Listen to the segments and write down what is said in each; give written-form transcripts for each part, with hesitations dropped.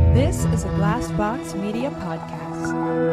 This is a Glassbox Media podcast.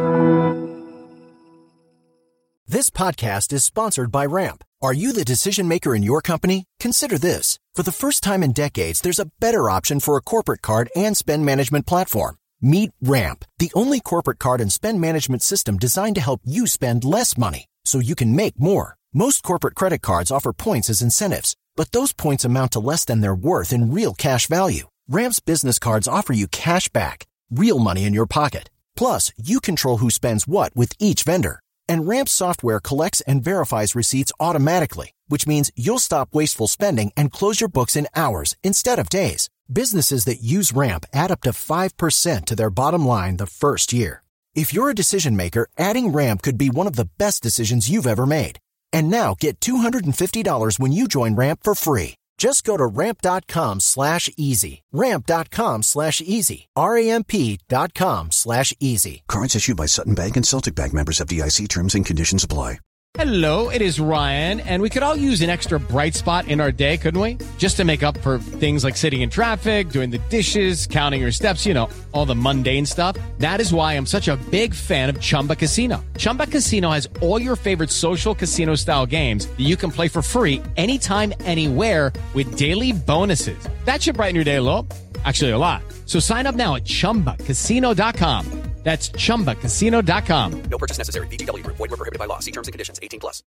This podcast is sponsored by Ramp. Are you the decision maker in your company? Consider this. For the first time in decades, there's a better option for a corporate card and spend management platform. Meet Ramp, the only corporate card and spend management system designed to help you spend less money so you can make more. Most corporate credit cards offer points as incentives, but those points amount to less than their worth in real cash value. Ramp's business cards offer you cash back, real money in your pocket. Plus, you control who spends what with each vendor. And Ramp's software collects and verifies receipts automatically, which means you'll stop wasteful spending and close your books in hours instead of days. Businesses that use Ramp add up to 5% to their bottom line the first year. If you're a decision maker, adding Ramp could be one of the best decisions you've ever made. And now get $250 when you join Ramp for free. Just go to ramp.com/easy. Ramp.com/easy. RAMP.com/easy. Cards issued by Sutton Bank and Celtic Bank, members of FDIC. Terms and conditions apply. Hello, it is Ryan, and we could all use an extra bright spot in our day, couldn't we? Just to make up for things like sitting in traffic, doing the dishes, counting your steps, you know, all the mundane stuff. That is why I'm such a big fan of Chumba Casino. Chumba Casino has all your favorite social casino-style games that you can play for free anytime, anywhere with daily bonuses. That should brighten your day a little. Actually, a lot. So sign up now at ChumbaCasino.com. That's ChumbaCasino.com. No purchase necessary. VGW Group. Void where prohibited by law. See terms and conditions. 18+.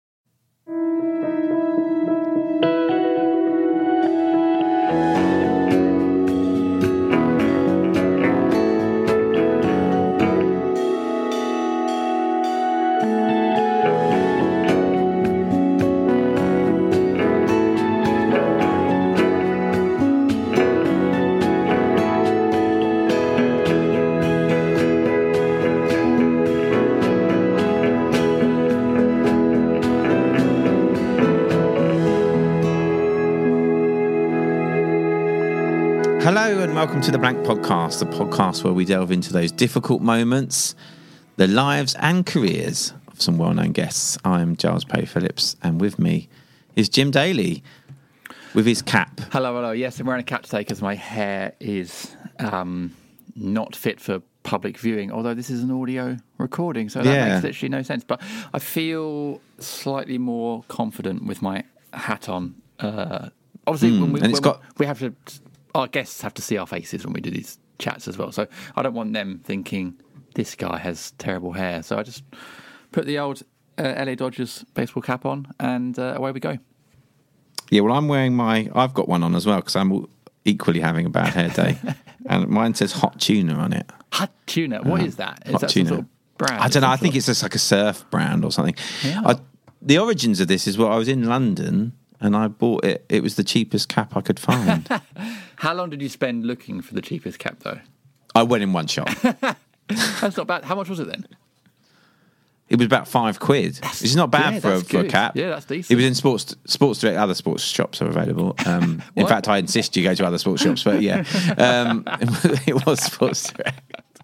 Hello and welcome to the Blank Podcast, the podcast where we delve into those difficult moments, the lives and careers of some well-known guests. I'm Giles Pay Phillips, and with me is Jim Daly with his cap. Hello. Yes, I'm wearing a cap today because my hair is not fit for public viewing, although this is an audio recording, so that makes literally no sense. But I feel slightly more confident with my hat on. Obviously, we have to... Our guests have to see our faces when we do these chats as well. So I don't want them thinking this guy has terrible hair. So I just put the old LA Dodgers baseball cap on and away we go. Yeah, well, I've got one on as well because I'm equally having a bad hair day. And mine says Hot Tuna on it. Hot Tuna? What is that? Is that Tuna. some sort of brand? I don't know. I think it's just like a surf brand or something. Yeah. The origins of this is I was in London and I bought it. It was the cheapest cap I could find. How long did you spend looking for the cheapest cap, though? I went in one shop. That's not bad. How much was it then? It was about £5. Which is not bad for a cap. Yeah, that's decent. It was in Sports Direct. Other sports shops are available. In fact, I insist you go to other sports shops. But yeah, it was Sports Direct.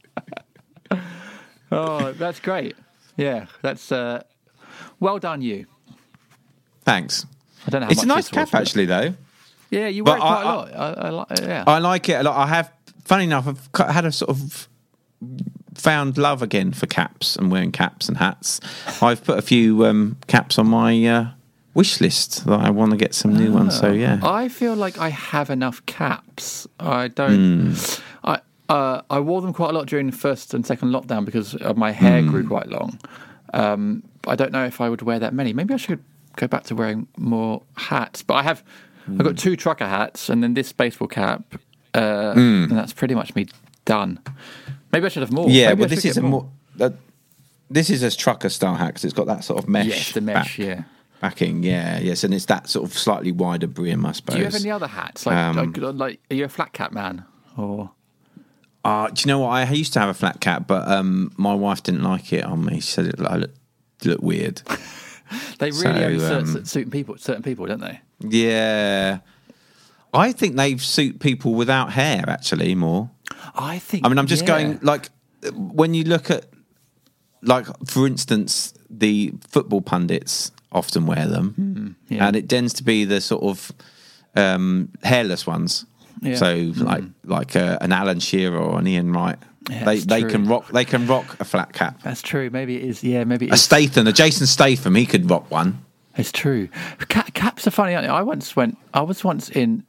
Oh, that's great. Yeah, that's well done, you. Thanks. I don't know how it's much a nice cap, actually, though. Yeah, you wear it quite a lot. I like it a lot. I have, funny enough, I've had a sort of found love again for caps and wearing caps and hats. I've put a few caps on my wish list that I want to get some new ones. So yeah, I feel like I have enough caps. I don't. I wore them quite a lot during the first and second lockdown because my hair grew quite long. I don't know if I would wear that many. Maybe I should go back to wearing more hats. But I've got 2 trucker hats and then this baseball cap, and that's pretty much me done. Maybe I should have more. Yeah, Maybe well, this is this is a trucker style hat because it's got that sort of mesh. Yes, the mesh. Backing, yes, and it's that sort of slightly wider brim, I suppose. Do you have any other hats? Like, are you a flat cap man or? Do you know what? I used to have a flat cap, but my wife didn't like it on me. She said it looked weird. They really only suit certain people, don't they? Yeah. I think they suit people without hair, actually, more. I mean, I'm just going, like, when you look at, like, for instance, the football pundits often wear them, and it tends to be the sort of hairless ones Yeah. So like an Alan Shearer or an Ian Wright. Yeah, they can rock a flat cap. That's true. Maybe it is. Yeah, maybe it A is. Statham, a Jason Statham, he could rock one. It's true. Caps are funny, aren't they? I was once in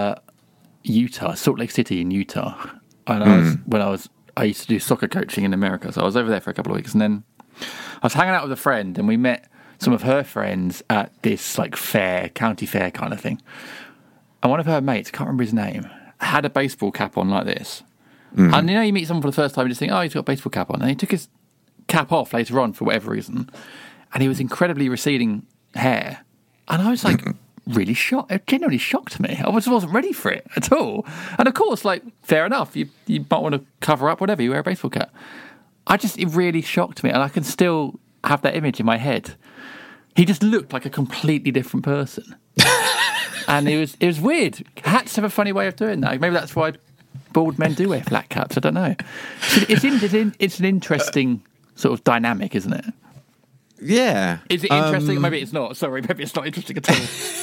Utah, Salt Lake City in Utah, and I used to do soccer coaching in America, so I was over there for a couple of weeks, and then I was hanging out with a friend, and we met some of her friends at this like county fair kind of thing, and one of her mates, can't remember his name, had a baseball cap on like this. And you meet someone for the first time and just think, oh, he's got a baseball cap on. And he took his cap off later on for whatever reason. And he was incredibly receding hair. And I was like, really shocked. It genuinely shocked me. I just wasn't ready for it at all. And of course, like, fair enough. You might want to cover up whatever. You wear a baseball cap. It really shocked me. And I can still have that image in my head. He just looked like a completely different person. And it was weird. Hats have a funny way of doing that. Maybe that's why bald men do wear flat caps. I don't know. It's an interesting sort of dynamic, isn't it? Yeah. Is it interesting? Maybe it's not. Sorry, maybe it's not interesting at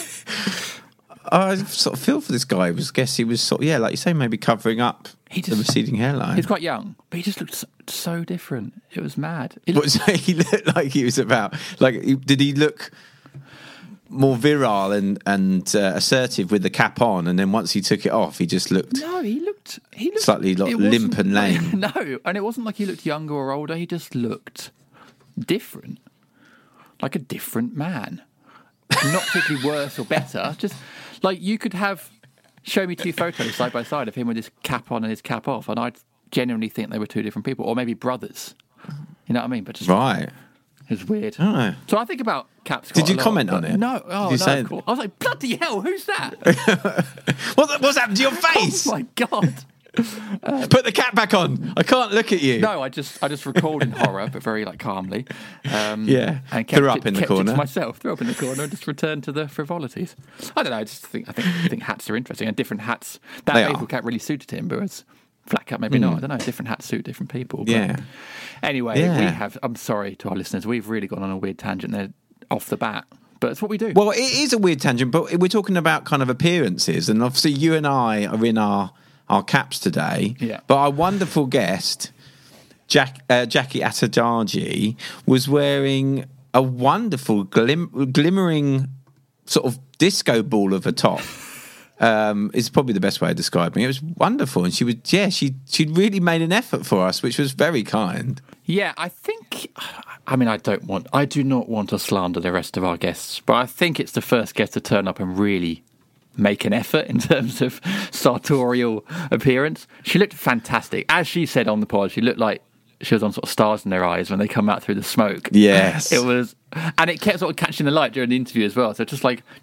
all. I sort of feel for this guy. He was sort of, like you say, maybe covering up the receding hairline. He's quite young, but he just looked so different. It was mad. He looked like he was about, did he look more virile and assertive with the cap on, and then once he took it off, he just looked... No, he looked slightly limp and lame. No, and it wasn't like he looked younger or older. He just looked different. Like a different man. Not particularly worse or better. Just like you could show me two photos side by side of him with his cap on and his cap off, and I'd genuinely think they were two different people, or maybe brothers. You know what I mean? But just right. It was weird. Oh. So I think about caps. Did you comment on it? No. Oh, no. Of course. I was like, bloody hell, who's that? What's happened to your face? Oh my god. Put the cap back on. I can't look at you. No, I just recalled in horror, but very calmly. And threw up in the corner. It to myself, threw up in the corner, and just returned to the frivolities. I don't know. I think hats are interesting, and different hats. That baseball cap really suited him, whereas flat cap maybe not. I don't know. Different hats suit different people. But yeah. Anyway, we have. I'm sorry to our listeners. We've really gone on a weird tangent there off the bat. But it's what we do. Well, it is a weird tangent, but we're talking about kind of appearances, and obviously you and I are in our caps today. Yeah. But our wonderful guest, Jackie Atajaji, was wearing a wonderful glimmering sort of disco ball of a top. Is probably the best way of describing it. It was wonderful, and she'd really made an effort for us, which was very kind. Yeah, I think. I mean, I do not want to slander the rest of our guests, but I think it's the first guest to turn up and really make an effort in terms of sartorial appearance. She looked fantastic. As she said on the pod, she looked like she was on sort of stars in their eyes when they come out through the smoke. Yes. It was, and it kept sort of catching the light during the interview as well. So just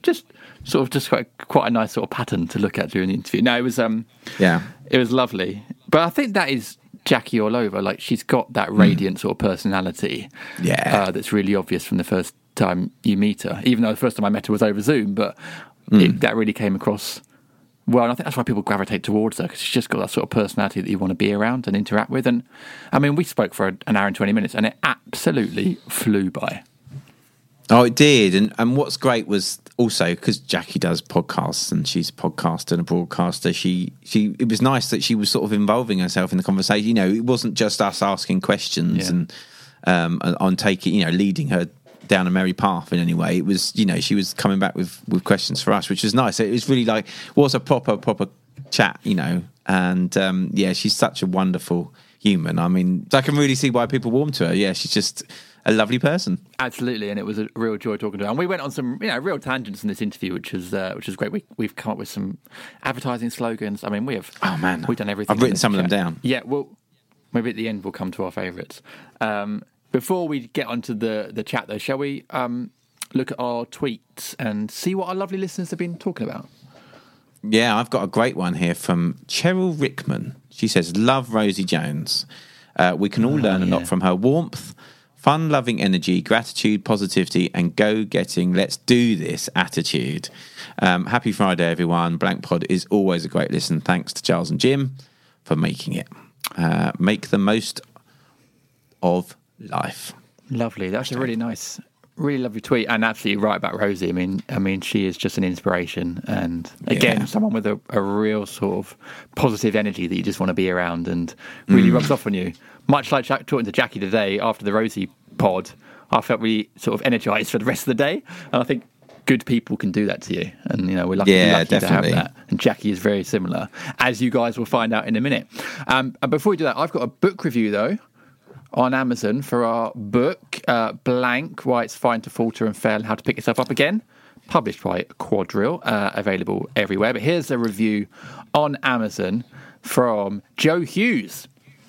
quite a nice sort of pattern to look at during the interview. No, it was, it was lovely. But I think that is Jackie all over. Like, she's got that radiant sort of personality. Yeah. That's really obvious from the first time you meet her. Even though the first time I met her was over Zoom, but that really came across well. And I think that's why people gravitate towards her, because she's just got that sort of personality that you want to be around and interact with. And I mean, we spoke for an hour and 20 minutes, and it absolutely flew by. Oh, it did. And what's great was also, because Jackie does podcasts and she's a podcaster and a broadcaster, it was nice that she was sort of involving herself in the conversation. You know, it wasn't just us asking questions and on taking, leading her down a merry path in any way. It was, she was coming back with questions for us, which was nice. It was really was a proper chat, and she's such a wonderful human. I mean, I can really see why people warm to her. Yeah, she's just a lovely person. Absolutely, and it was a real joy talking to her. And we went on some, real tangents in this interview, which is great. We've come up with some advertising slogans. I mean, we've done everything. I've written some of them down. Yeah, well, maybe at the end we'll come to our favourites. Before we get onto the chat, though, shall we look at our tweets and see what our lovely listeners have been talking about? Yeah, I've got a great one here from Cheryl Rickman. She says, "Love Rosie Jones. We can all learn a lot from her warmth, fun-loving energy, gratitude, positivity, and go-getting, let's do this attitude. Happy Friday, everyone. Blank Pod is always a great listen. Thanks to Charles and Jim for making it. Make the most of life." Lovely. That's a really nice really lovely tweet, and absolutely right about Rosie. I mean, she is just an inspiration, and again, someone with a real sort of positive energy that you just want to be around, and really rubs off on you. Much like talking to Jackie today after the Rosie pod, I felt really sort of energized for the rest of the day, and I think good people can do that to you, and we're lucky to have that. And Jackie is very similar, as you guys will find out in a minute. And before we do that, I've got a book review though on Amazon for our book, Blank, Why It's Fine to Falter and Fail and How to Pick Yourself Up Again, published by Quadrille, available everywhere. But here's a review on Amazon from Joe Hughes.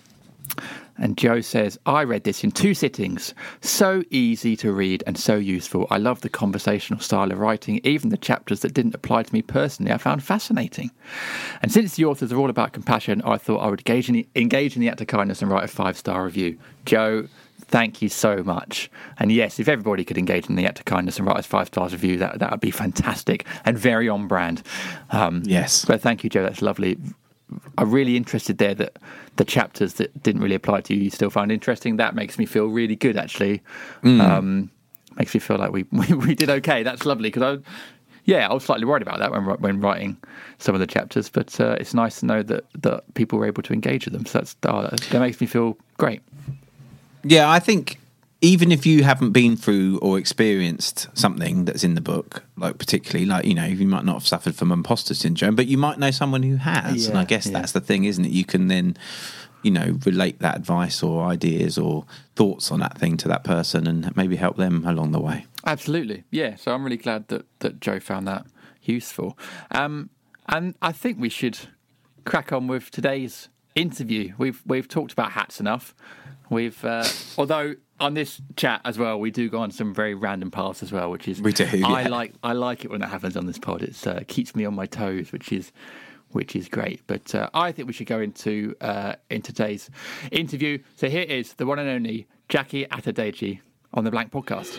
And Joe says, I read this in 2 sittings. So easy to read and so useful. I love the conversational style of writing. Even the chapters that didn't apply to me personally, I found fascinating. And since the authors are all about compassion, I thought I would engage in the act of kindness and write a 5-star review. Joe, thank you so much. And yes, if everybody could engage in the act of kindness and write a 5-star review, that would be fantastic and very on brand. Yes. But thank you, Joe. That's lovely. I'm really interested there that the chapters that didn't really apply to you still found interesting. That makes me feel really good, actually. Makes me feel like we did okay. That's lovely, because I was slightly worried about that when writing some of the chapters, but it's nice to know that people were able to engage with them. So that makes me feel great. Yeah, I think even if you haven't been through or experienced something that's in the book, like particularly, like, you might not have suffered from imposter syndrome, but you might know someone who has. And I guess that's the thing, isn't it? You can then, relate that advice or ideas or thoughts on that thing to that person and maybe help them along the way. Absolutely. Yeah. So I'm really glad that Joe found that useful. And I think we should crack on with today's interview. We've talked about hats enough. Although on this chat as well, we do go on some very random paths as well, which is we do. Yeah. I like it when that happens on this pod. It keeps me on my toes, which is great. But I think we should go into today's interview. So here is the one and only Jackie Adedeji on the Blank Podcast.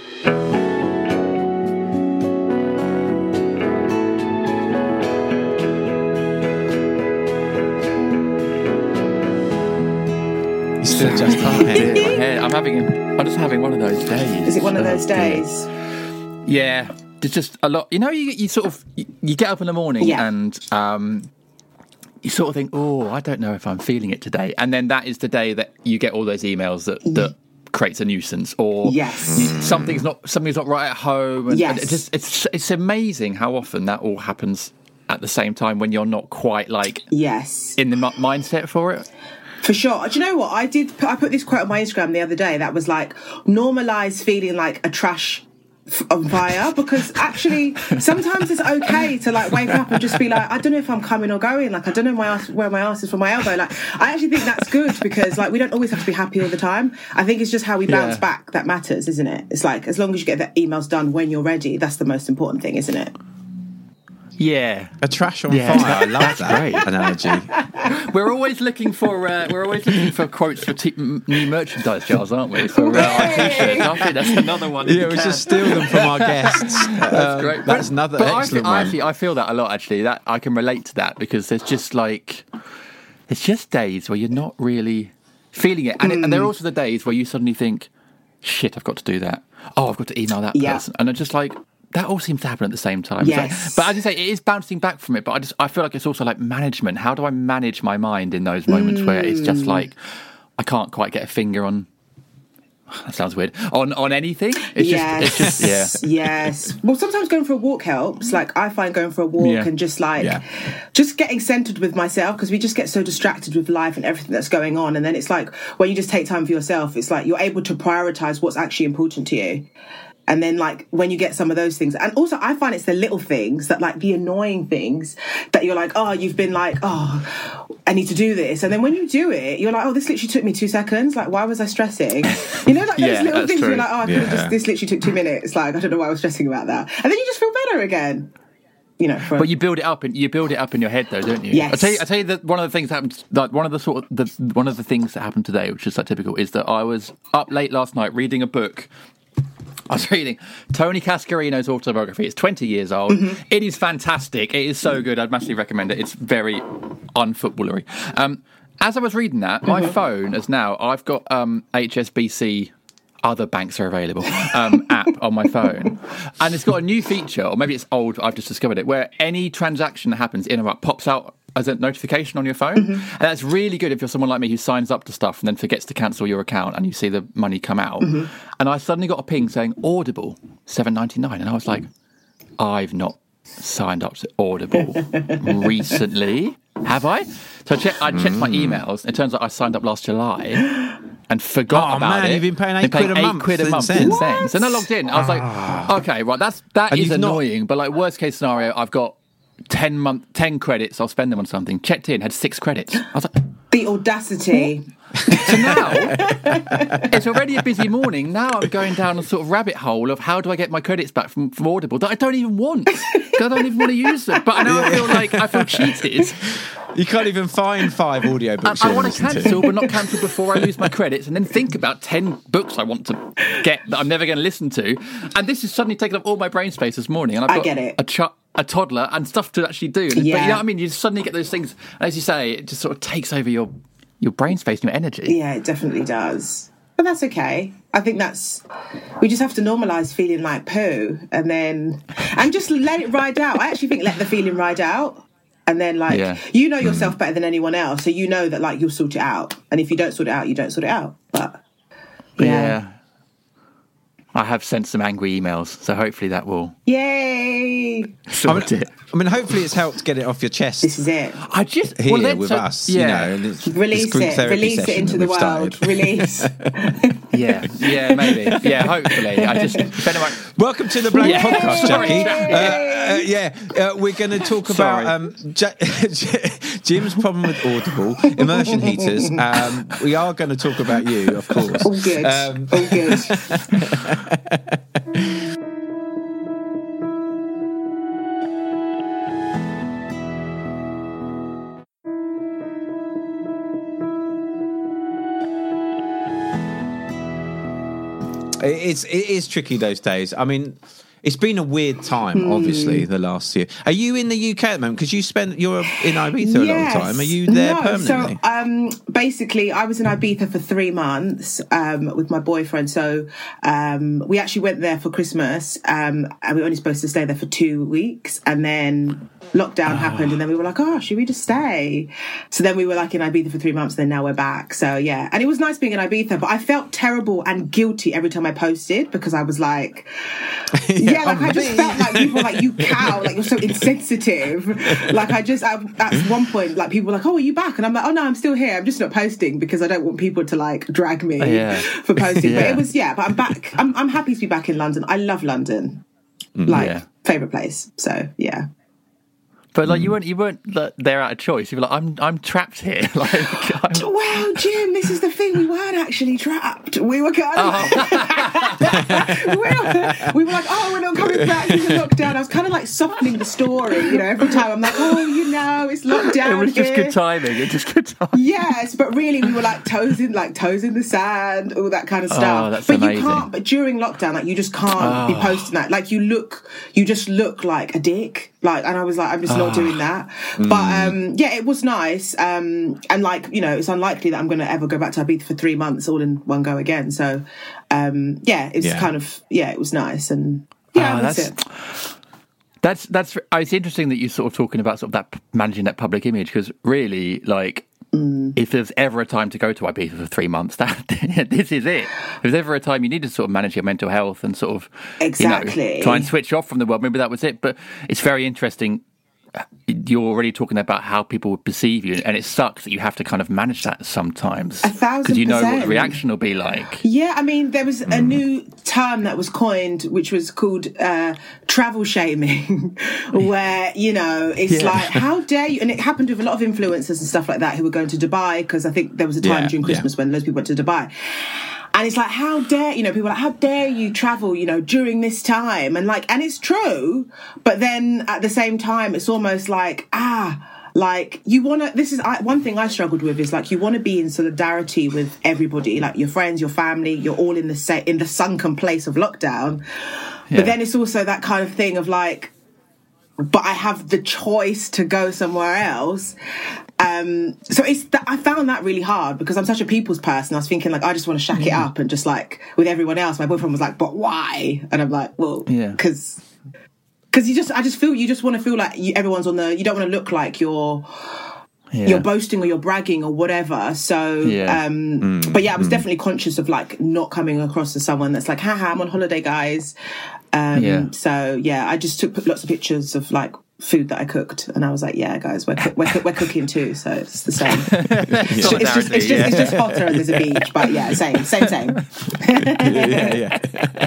Still just I'm just having one of those days. Is it one of those days? Yeah, there's just a lot. You sort of you get up in the morning and you sort of think, oh, I don't know if I'm feeling it today, and then that is the day that you get all those emails that creates a nuisance, or something's not right at home. And it's amazing how often that all happens at the same time when you're not quite in the mindset for it. For sure. Do you know what? I put this quote on my Instagram the other day that was like, normalize feeling like a trash on fire, because actually sometimes it's okay to wake up and just be like, I don't know if I'm coming or going, I don't know where my ass is from my elbow. I actually think that's good, because we don't always have to be happy all the time. I think it's just how we bounce back that matters, isn't it? It's as long as you get the emails done when you're ready, that's the most important thing, isn't it? Yeah, a trash on fire. I love that great analogy. We're always looking for quotes for new merchandise jars, aren't we? For our t-shirts. I think that's another one. Yeah, we just steal them from our guests. That's great. That's another excellent one. I feel that a lot, actually. That I can relate to that, because there's just it's just days where you're not really feeling it, and there are also the days where you suddenly think, shit, I've got to do that. Oh, I've got to email that person, and it's just that all seems to happen at the same time. Yes. But as you say, it is bouncing back from it. But I feel like it's also management. How do I manage my mind in those moments where it's just I can't quite get a finger on... That sounds weird. On anything? It's just Yes. Well, sometimes going for a walk helps. I find going for a walk and just just getting centered with myself, because we just get so distracted with life and everything that's going on. And then it's when you just take time for yourself, it's you're able to prioritize what's actually important to you. And then, when you get some of those things, and also I find it's the little things that, the annoying things that you're you've been I need to do this. And then when you do it, you're this literally took me 2 seconds. Why was I stressing? Those little things, true. You're this literally took 2 minutes. I don't know why I was stressing about that. And then you just feel better again. But you build it up in your head, though, don't you? Yes. I tell you that one of the things that happened, one of the things that happened today, which is typical, is that I was up late last night reading a book. I was reading Tony Cascarino's autobiography. It's 20 years old. Mm-hmm. It is fantastic. It is so good. I'd massively recommend it. It's very unfootballery. As I was reading that, my phone is now... I've got HSBC other banks are available app on my phone. And it's got a new feature, or maybe it's old, I've just discovered it, where any transaction that happens in or out pops out as a notification on your phone. And that's really good if you're someone like me who signs up to stuff and then forgets to cancel your account and you see the money come out. And I suddenly got a ping saying Audible, $7.99. And I was like, I've not signed up to Audible recently, have I? So I checked my emails. It turns out I signed up last July and forgot about it. You've been paying £8 a month since then. So then I logged in. I was like, okay, right, that is annoying. But like worst case scenario, I've got 10 credits. I'll spend them on something. Checked in, had 6 credits. I was like, the audacity. So now it's already a busy morning. Now I'm going down a sort of rabbit hole of how do I get my credits back from Audible that I don't even want. 'Cause I don't even want to use them. But now I feel cheated. You can't even find 5 audiobooks. I want to cancel, but not cancel before I lose my credits, and then think about 10 books I want to get that I'm never going to listen to. And this has suddenly taken up all my brain space this morning. And I've got a toddler and stuff to actually do. But you know what I mean? You suddenly get those things, and as you say, it just sort of takes over your brain space and your energy. Yeah, it definitely does. But that's okay. I think we just have to normalise feeling like poo and just let it ride out. I actually think let the feeling ride out. And then, you know yourself better than anyone else, so you know that, like, you'll sort it out. And if you don't sort it out, you don't sort it out. But yeah. I have sent some angry emails, so hopefully that will... Yay! Sort it. I mean, hopefully it's helped get it off your chest. This is it. I just... Here with us, you know. And release it into the world. Release. Yeah, maybe. Yeah, hopefully. Welcome to the Black Podcast, Jackie. We're going to talk about Jim's problem with Audible, immersion heaters. We are going to talk about you, of course. All good. All good. It is tricky those days. I mean, it's been a weird time, obviously, the last year. Are you in the UK at the moment? Because you're in Ibiza a long time. Are you there permanently? So basically, I was in Ibiza for 3 months with my boyfriend. So we actually went there for Christmas, and we were only supposed to stay there for 2 weeks, and then lockdown happened, and then we were like, should we just stay? So then we were like in Ibiza for 3 months, and then now we're back. So yeah, and it was nice being in Ibiza, but I felt terrible and guilty every time I posted because I was like, I just felt like people were like, you cow, like you're so insensitive. Like at one point, like people were like, are you back? And I'm like, oh no, I'm still here. I'm just not posting because I don't want people to like drag me for posting. But it was, but I'm back. I'm happy to be back in London. I love London. Favourite place. So yeah. But like you weren't there out of choice. You were like, I'm trapped here. Well, Jim, this is the thing. We weren't actually trapped. We were kind of we were like, we're not coming back to the lockdown. I was kind of like softening the story, every time I'm like, it's lockdown. It was just good timing. Yes, but really we were like toes in the sand, all that kind of stuff. That's but amazing. You can't. But during lockdown, like you just can't be posting that. Like you just look like a dick. Like, and I was like, I'm just not doing that. But it was nice. And like, it's unlikely that I'm going to ever go back to Ibiza for 3 months all in one go again. So, it's kind of, it was nice. And that's it. It's interesting that you're sort of talking about sort of that managing that public image, because really, like, if there's ever a time to go to Ibiza for 3 months, this is it. If there's ever a time you need to sort of manage your mental health and sort of try and switch off from the world, maybe that was it. But it's very interesting. You're already talking about how people would perceive you, and it sucks that you have to kind of manage that sometimes 1,000%. because you know what the reaction will be like. Yeah, I mean, there was a new term that was coined, which was called travel shaming, where it's like, how dare you? And it happened with a lot of influencers and stuff like that who were going to Dubai, because I think there was a time during Christmas when loads of people went to Dubai. And it's like, how dare, people are like, how dare you travel, during this time? And like, and it's true. But then at the same time, it's almost like, like you want to, one thing I struggled with is like, you want to be in solidarity with everybody, like your friends, your family, you're all in the sunken place of lockdown. Yeah. But then it's also that kind of thing of like, but I have the choice to go somewhere else. So I found that really hard because I'm such a people's person. I was thinking like, I just want to shack it up and just like with everyone else. My boyfriend was like, but why? And I'm like, well, because I just feel you just want to feel like everyone's on you don't want to look like you're boasting or you're bragging or whatever. So, but yeah, I was definitely conscious of like not coming across as someone that's like, haha, I'm on holiday, guys. So yeah, I just took lots of pictures of like food that I cooked, and I was like, yeah, guys, we're cooking too, so it's the same. It's just hotter and there's a beach, but yeah, same. yeah.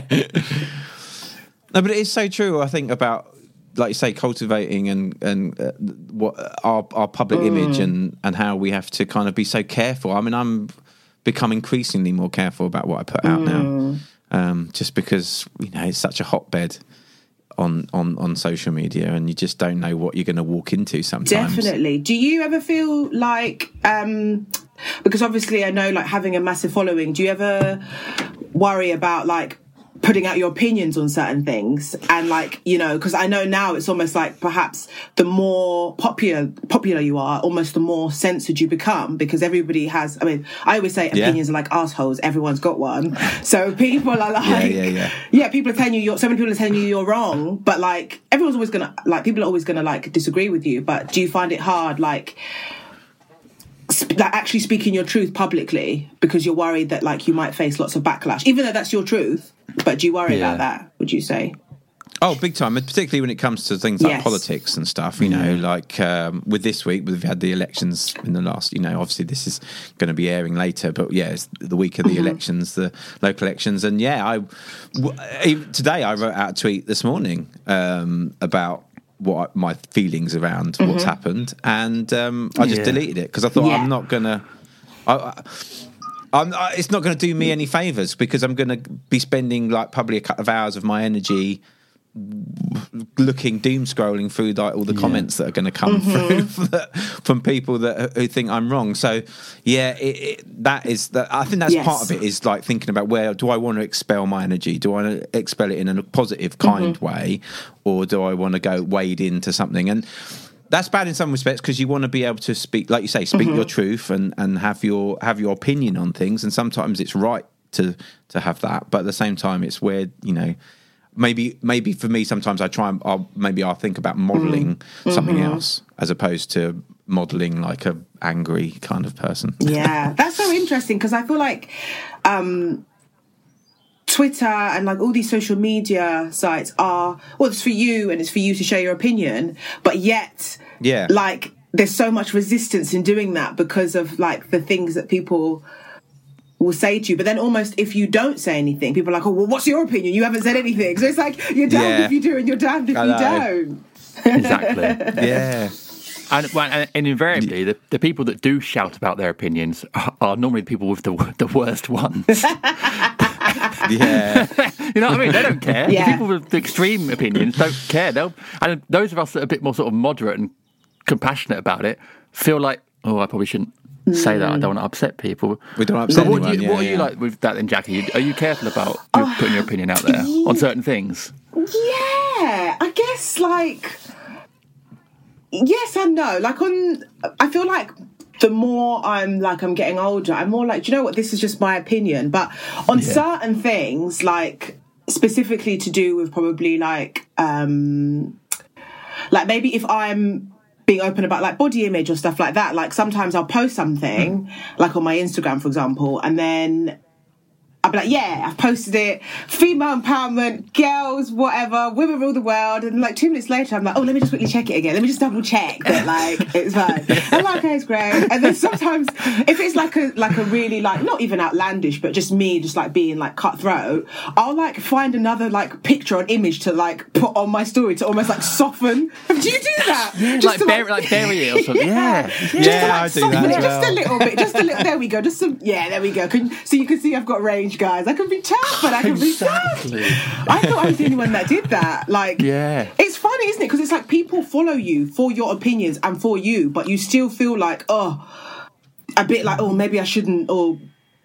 No, but it is so true. I think about, like you say, cultivating and what our public image and how we have to kind of be so careful. I mean, I'm become increasingly more careful about what I put out now, just because it's such a hotbed on social media, and you just don't know what you're going to walk into sometimes. Definitely. Do you ever feel like, because obviously I know like having a massive following, do you ever worry about like putting out your opinions on certain things? And like, because I know now it's almost like perhaps the more popular you are, almost the more censored you become, because everybody has, I mean, I always say opinions are like assholes, everyone's got one. So people are like, people are telling you, so many people are telling you you're wrong, but like everyone's always gonna, like people are always gonna like disagree with you. But do you find it hard, like actually speaking your truth publicly, because you're worried that like you might face lots of backlash, even though that's your truth? But do you worry about that, would you say? Oh, big time, particularly when it comes to things like politics and stuff, like with this week, we've had the elections in the last, obviously this is going to be airing later, but it's the week of the elections, the local elections. And today I wrote out a tweet this morning about what my feelings around what's happened, and I just deleted it because I thought I'm not going to... it's not going to do me any favours, because I'm going to be spending like probably a couple of hours of my energy doom scrolling through like all the comments that are going to come through from people who think I'm wrong. So I think that's part of it, is like thinking about, where do I want to expel my energy? Do I want to expel it in a positive, kind way, or do I want to go wade into something? And that's bad in some respects, because you want to be able to speak, like you say, your truth and have your opinion on things. And sometimes it's right to have that, but at the same time, it's where maybe for me sometimes I'll think about modelling something else as opposed to modelling like a angry kind of person. Yeah, that's so interesting, because I feel like Twitter and like all these social media sites it's for you, and it's for you to share your opinion, but yet like there's so much resistance in doing that because of like the things that people will say to you. But then almost if you don't say anything, people are like, oh, well, what's your opinion? You haven't said anything. So it's like, you're damned if you do and you're damned if you don't. Exactly. Yeah. And invariably, the people that do shout about their opinions are normally the people with the worst ones. Yeah. You know what I mean? They don't care. Yeah. The people with the extreme opinions don't care. And those of us that are a bit more sort of moderate and compassionate about it feel like, oh, I probably shouldn't say that. I don't want to upset people. We don't upset anyone. What are you like with that then, Jackie? Are you careful about putting your opinion out there on certain things? Yeah, I guess like... Yes and no. Like I feel like the more I'm getting older, I'm more like, do you know what? This is just my opinion. But on certain things, like specifically to do with probably like maybe if I'm being open about like body image or stuff like that, like sometimes I'll post something like on my Instagram, for example, and then I'll be like, yeah, I've posted it, female empowerment, girls, whatever, women rule the world. And like 2 minutes later, I'm like, oh, let me just quickly check it again. Let me just double check that like it's fine. I'm like, okay, it's great. And then sometimes if it's like a really like, not even outlandish, but just me just like being like cutthroat, I'll like find another like picture or image to like put on my story to almost like soften. Do you do that? Yeah, just like bury it or something. Yeah. I do that as well. Just a little bit, just a little. There we go. Just some. Yeah, there we go. So you can see I've got range, guys. I can be tough, but I can be tough. I thought I was the only one that did that. Like, it's funny, isn't it? Because it's like people follow you for your opinions and for you, but you still feel like, a bit like, oh, maybe I shouldn't, or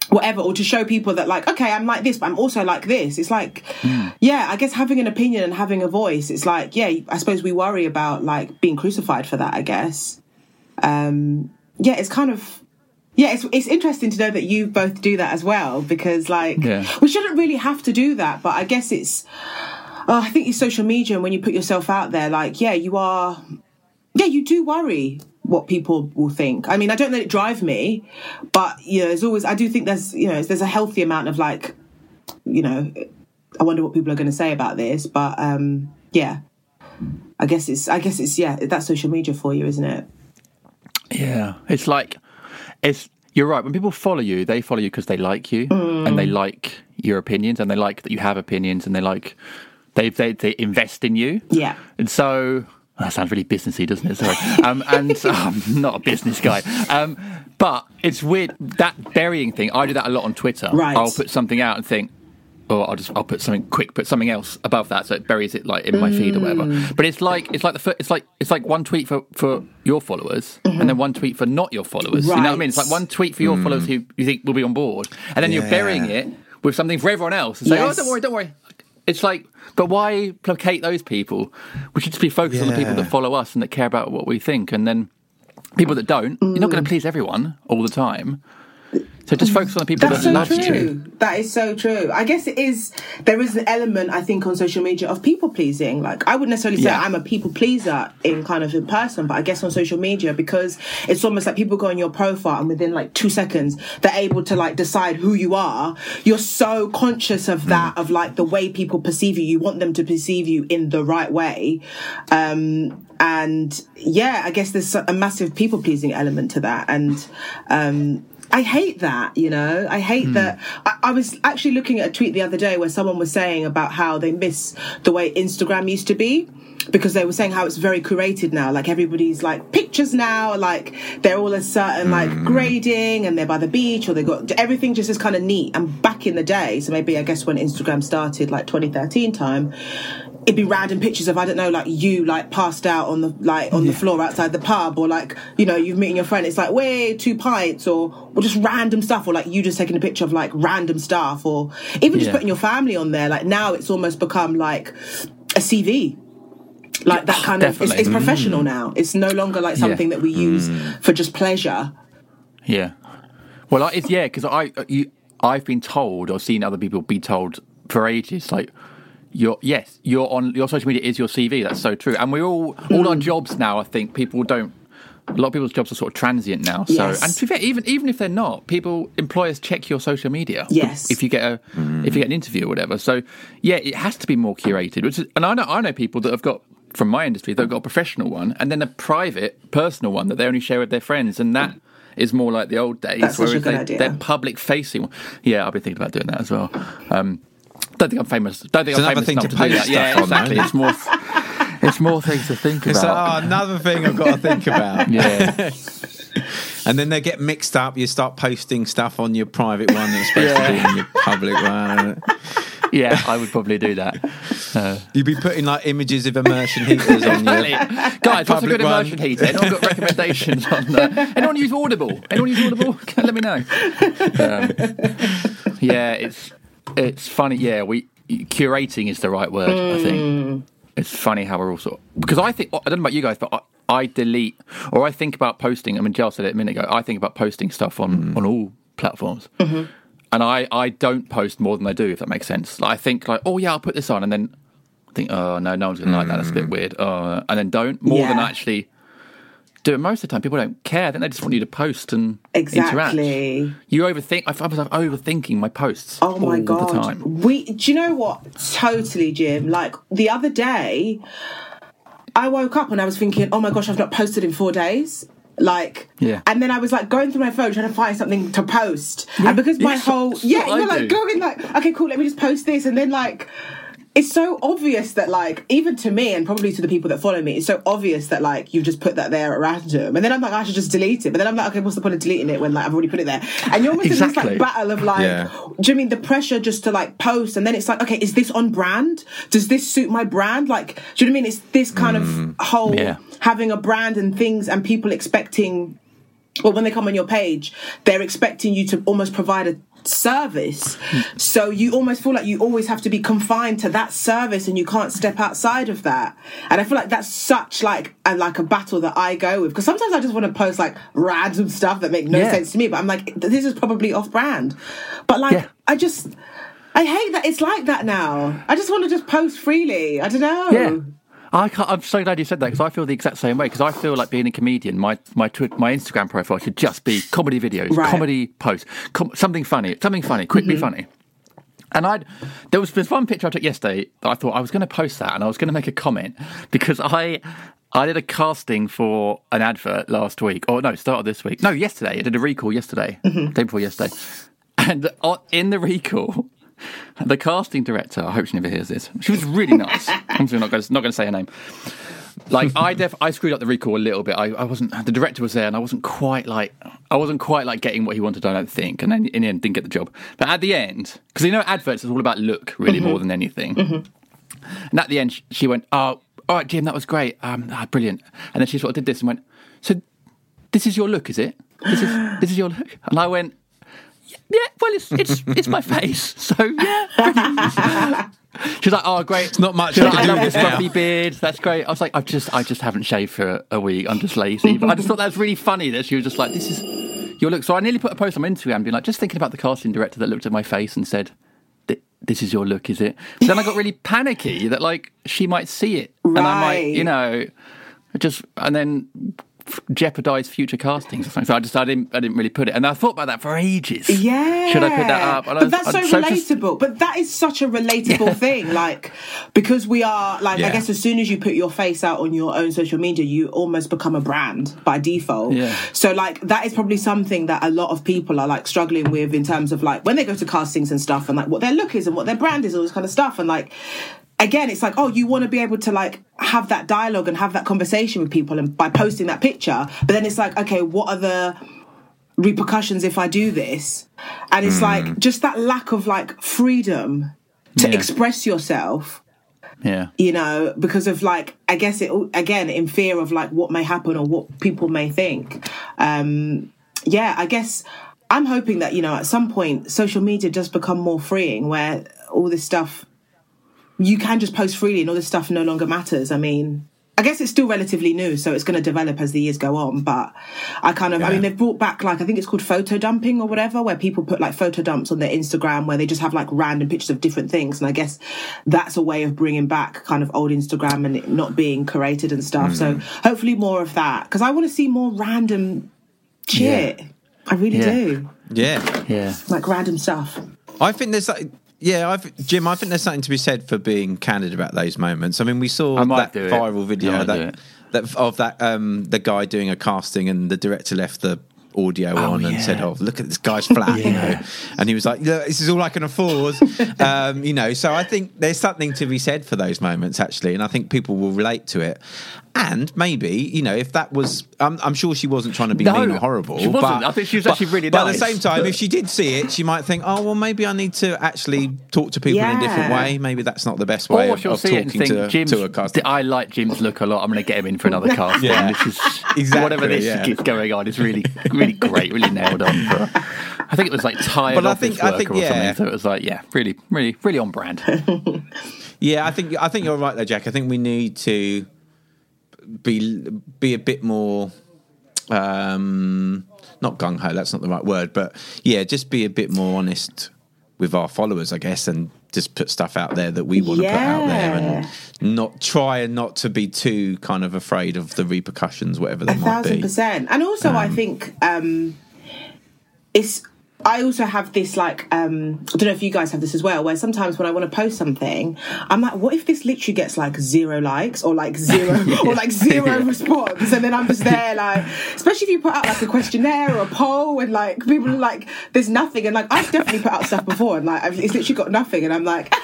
whatever, or to show people that like, okay, I'm like this, but I'm also like this. It's like, yeah, I guess having an opinion and having a voice, it's like, yeah, I suppose we worry about like being crucified for that, I guess. Yeah, it's kind of, yeah, it's interesting to know that you both do that as well, because like, we shouldn't really have to do that, but I guess it's, I think it's social media, and when you put yourself out there, like, yeah, you do worry what people will think. I mean, I don't let it drive me, but there's always, I do think there's a healthy amount of like, I wonder what people are going to say about this, but yeah, I guess it's that's social media for you, isn't it? Yeah, you're right. When people follow you, they follow you because they like you and they like your opinions, and they like that you have opinions, and they like they invest in you. Yeah, and so. That sounds really businessy, doesn't it? Sorry. And I'm not a business guy. But it's weird, that burying thing, I do that a lot on Twitter. Right. I'll put something out and think, I'll put something else above that, so it buries it like in my feed or whatever. But it's like one tweet for your followers and then one tweet for not your followers. Right. You know what I mean? It's like one tweet for your followers who you think will be on board, and then you're burying it with something for everyone else and say, don't worry. It's like, but why placate those people? We should just be focused on the people that follow us and that care about what we think. And then people that don't, you're not going to please everyone all the time. So just focus on the people that love you. That is so true. I guess there is an element, I think, on social media of people pleasing. Like, I wouldn't necessarily say I'm a people pleaser in person, but I guess on social media, because it's almost like people go on your profile and within like 2 seconds, they're able to like decide who you are. You're so conscious of that, of like the way people perceive you. You want them to perceive you in the right way. And yeah, I guess there's a massive people pleasing element to that. And, I hate that, I hate that. I was actually looking at a tweet the other day where someone was saying about how they miss the way Instagram used to be, because they were saying how it's very curated now. Like, everybody's like pictures now, like they're all a certain like grading, and they're by the beach, or they got everything just is kind of neat. And back in the day, so maybe I guess when Instagram started, like 2013 time, it'd be random pictures of, I don't know, like you like passed out on the floor outside the pub, or like, you're meeting your friend, it's like, wait, 2 pints, or just random stuff, or like you just taking a picture of like random stuff, or even just putting your family on there. Like, now it's almost become like a CV. Like that kind of, it's professional now. It's no longer like something that we use for just pleasure. Yeah. Well, because I've been told, or seen other people be told for ages, like, your social media is your CV. That's so true. And we all our jobs now, I think a lot of people's jobs are sort of transient now. So, and to be fair, even if they're not, employers check your social media. Yes. If you get an interview or whatever. So yeah, it has to be more curated. And I know people that have got, from my industry, they've got a professional one and then a private, personal one that they only share with their friends, and that is more like the old days. That's such a good idea. They're public facing. Yeah, I've been thinking about doing that as well. Don't think I'm famous. Don't think I'm famous enough to do that. Yeah, exactly. It's more things to think about. It's another thing I've got to think about. Yeah. And then they get mixed up. You start posting stuff on your private one that's supposed to be on your public one. Yeah, I would probably do that. You'd be putting like images of immersion heaters on your guys, what's a good immersion heater? Anyone got recommendations on that? Anyone use Audible? Let me know. Yeah, it's funny. Yeah, curating is the right word, I think. It's funny how we're all sort of, because I think, I don't know about you guys, but I delete, or I think about posting. I mean, Giles said it a minute ago. I think about posting stuff on all platforms. Mm-hmm. And I don't post more than I do, if that makes sense. Like, I think like, oh yeah, I'll put this on, and then I think, oh no one's going to like that. That's a bit weird. And then don't than actually do it. Most of the time, people don't care. I think they just want you to post and interact. You overthink. I find myself overthinking my posts. Oh my God. All the time. Do you know what? Totally, Jim. Like the other day, I woke up and I was thinking, oh my gosh, I've not posted in 4 days. And then I was like going through my phone trying to find something to post, and because my whole you're like going like, okay, cool, let me just post this, and then like it's so obvious that like, even to me and probably to the people that follow me, it's so obvious that like you've just put that there at random, and then I'm like, I should just delete it, but then I'm like, okay, what's the point of deleting it when like I've already put it there? And you're almost in this like battle of like, do you mean the pressure just to like post, and then it's like, okay, is this on brand? Does this suit my brand? Like, do you know what I mean? It's this kind of whole having a brand and things, and people expecting, well, when they come on your page, they're expecting you to almost provide service. So you almost feel like you always have to be confined to that service and you can't step outside of that. And I feel like that's such like a battle that I go with, because sometimes I just want to post like random stuff that make no sense to me, but I'm like, this is probably off brand. But like, I hate that it's like that now. I just want to just post freely. I don't know. Yeah. I'm so glad you said that, because I feel the exact same way. Because I feel like being a comedian, my Instagram profile should just be comedy videos, comedy posts, something funny, quickly funny. And there was this one picture I took yesterday that I thought I was going to post that, and I was going to make a comment, because I did a casting for an advert last week, or no, start of this week. No, yesterday. I did a recall yesterday, day before yesterday. And in the recall, the casting director, I hope she never hears this, she was really nice. I'm not going to say her name. Like, I screwed up the recall a little bit. I wasn't. The director was there, and I wasn't quite like getting what he wanted, I don't think. And then in the end, didn't get the job. But at the end, because adverts is all about look, really, more than anything. And at the end, she went, "Oh, all right, Jim, that was great. Brilliant." And then she sort of did this and went, "So, this is your look, is it? This is your look?" And I went, "Yeah, well, it's my face, so yeah." She's like, "Oh, great! It's not much. I love this fluffy beard. That's great." I was like, I just haven't shaved for a week. I'm just lazy." But I just thought that was really funny that she was just like, "This is your look." So I nearly put a post on Instagram being like, just thinking about the casting director that looked at my face and said, "This is your look, is it?" But then I got really panicky that like she might see it, and I might, and then jeopardize future castings or something. So I didn't really put it, and I thought about that for ages. Yeah, should I put that up? And that's so relatable. But that is such a relatable thing, like, because we are like, I guess as soon as you put your face out on your own social media, you almost become a brand by default. Yeah. So like that is probably something that a lot of people are like struggling with in terms of like when they go to castings and stuff, and like what their look is and what their brand is, all this kind of stuff, and like. Again, it's like, you want to be able to like have that dialogue and have that conversation with people, and by posting that picture. But then it's like, okay, what are the repercussions if I do this? And it's like just that lack of like freedom to express yourself. Yeah. Because of like, I guess it again in fear of like what may happen or what people may think. I guess I'm hoping that, at some point social media does become more freeing, where all this stuff. You can just post freely and all this stuff no longer matters. I mean, I guess it's still relatively new, so it's going to develop as the years go on. But I mean, they've brought back like, I think it's called photo dumping or whatever, where people put like photo dumps on their Instagram where they just have like random pictures of different things. And I guess that's a way of bringing back kind of old Instagram and it not being curated and stuff. So hopefully more of that, because I want to see more random shit. Yeah. I really do. Yeah. Yeah. Like random stuff. I think there's like... Yeah, Jim, I think there's something to be said for being candid about those moments. I mean, we saw that viral video of the guy doing a casting, and the director left the audio on and said, "Oh, look at this guy's flat," and he was like, "Look, this is all I can afford," So I think there's something to be said for those moments actually, and I think people will relate to it. And maybe, if that was... I'm sure she wasn't trying to be mean or horrible. She wasn't. I think she was actually really nice. But at the same time, if she did see it, she might think, oh, well, maybe I need to actually talk to people in a different way. Maybe that's not the best way of talking to a casting. I like Jim's look a lot. I'm going to get him in for another casting. This is whatever this keeps going on is really, really great, really nailed on. I think it was like tired office worker or something. So it was like, really, really, really on brand. I think you're right there, Jack. I think we need to... be a bit more not gung-ho, that's not the right word, but just be a bit more honest with our followers, I guess, and just put stuff out there that we want to put out there, and not to be too kind of afraid of the repercussions, whatever they might be. 1,000%. And also I think I also have this like, I don't know if you guys have this as well, where sometimes when I want to post something, I'm like, what if this literally gets like 0 likes or like 0 or like 0 response? And then I'm just there like, especially if you put out like a questionnaire or a poll and like people are like, there's nothing. And like, I've definitely put out stuff before and like, it's literally got nothing. And I'm like,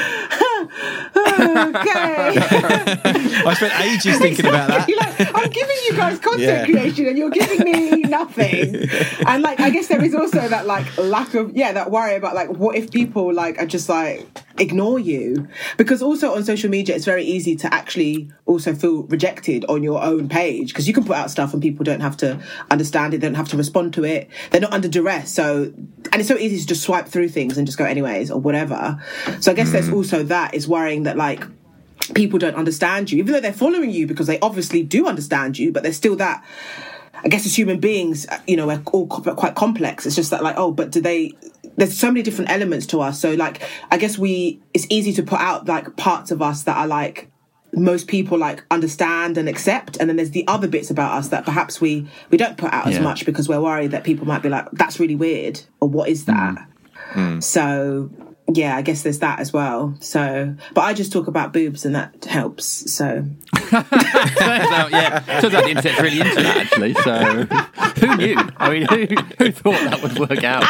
okay. I spent ages thinking about that. Like, I'm giving you guys content creation and you're giving me nothing. And like, I guess there is also that like lack of that worry about like what if people like are just like ignore you, because also on social media it's very easy to actually also feel rejected on your own page, because you can put out stuff and people don't have to understand it, they don't have to respond to it, they're not under duress, so and it's so easy to just swipe through things and just go anyways or whatever. So I guess there's also that is worrying that like people don't understand you, even though they're following you because they obviously do understand you, but there's still that, I guess as human beings, you know, we're all quite complex. It's just that like, oh, but there's so many different elements to us. So like, I guess it's easy to put out like parts of us that are like, most people like understand and accept, and then there's the other bits about us that perhaps we don't put out as much because we're worried that people might be like, that's really weird, or what is that? So yeah, I guess there's that as well. So, but I just talk about boobs and that helps. So turns out the internet's really into that actually. So who knew? I mean, who thought that would work out?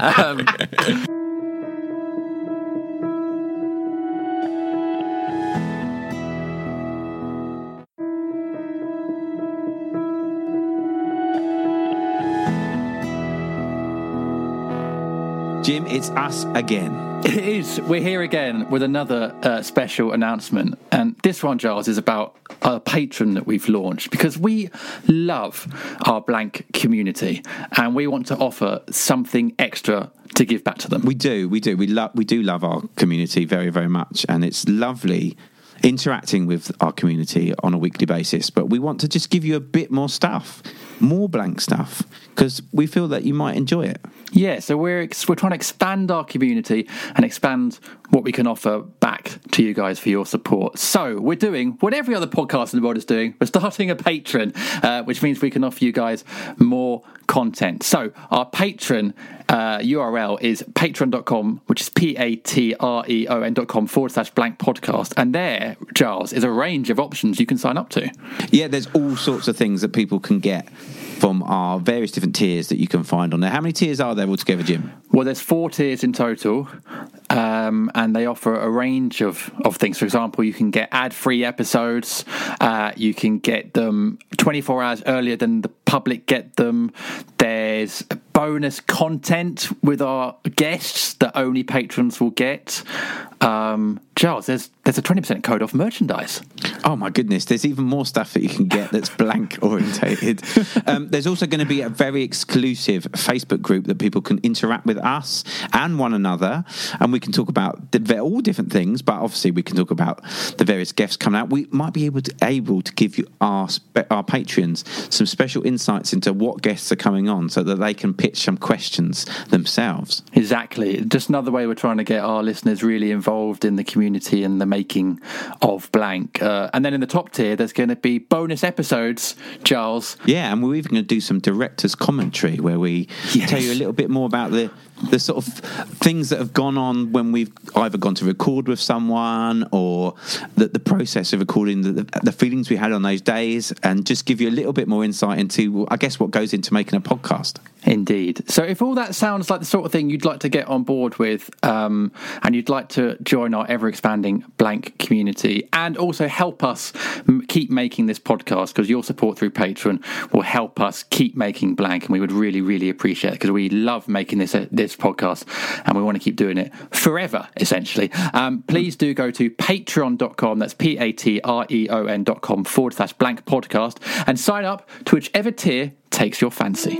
Jim, it's us again. It is. We're here again with another special announcement. And this one, Giles, is about a Patreon that we've launched because we love our Blank community and we want to offer something extra to give back to them. We do. We do love our community very, very much. And it's lovely interacting with our community on a weekly basis. But we want to just give you a bit more stuff, more Blank stuff, because we feel that you might enjoy it. Yeah, so we're trying to expand our community and expand what we can offer back to you guys for your support. So we're doing what every other podcast in the world is doing. We're starting a Patreon, which means we can offer you guys more content. So our Patreon URL is patreon.com, which is patreon.com/Blank podcast. And there, Giles, is a range of options you can sign up to. Yeah, there's all sorts of things that people can get from our various different tiers that you can find on there. How many tiers are there altogether, Jim? Well, there's 4 tiers in total, and they offer a range of things. For example, you can get ad-free episodes. You can get them 24 hours earlier than the public get them. There's bonus content with our guests that only patrons will get. Giles, there's a 20% code off merchandise. Oh my goodness, there's even more stuff that you can get that's Blank orientated. There's also going to be a very exclusive Facebook group that people can interact with us and one another, and we can talk about all different things, but obviously we can talk about the various guests coming out. We might be able to give you our Patreons some special insights into what guests are coming on so that they can pitch some questions themselves. Exactly. Just another way we're trying to get our listeners really involved in the community and the making of Blank. And then in the top tier, there's going to be bonus episodes, Giles. Yeah, and we're even going to do some director's commentary where we tell you a little bit more about the sort of things that have gone on when we've either gone to record with someone or the process of recording, the feelings we had on those days, and just give you a little bit more insight into, I guess, what goes into making a podcast. Indeed. So if all that sounds like the sort of thing you'd like to get on board with, and you'd like to join our ever-expanding Blank community and also help us keep making this podcast, because your support through Patreon will help us keep making Blank, and we would really, really appreciate it because we love making this podcast and we want to keep doing it forever, essentially. Please do go to patreon.com, that's patreon.com/Blank podcast, and sign up to whichever tier takes your fancy.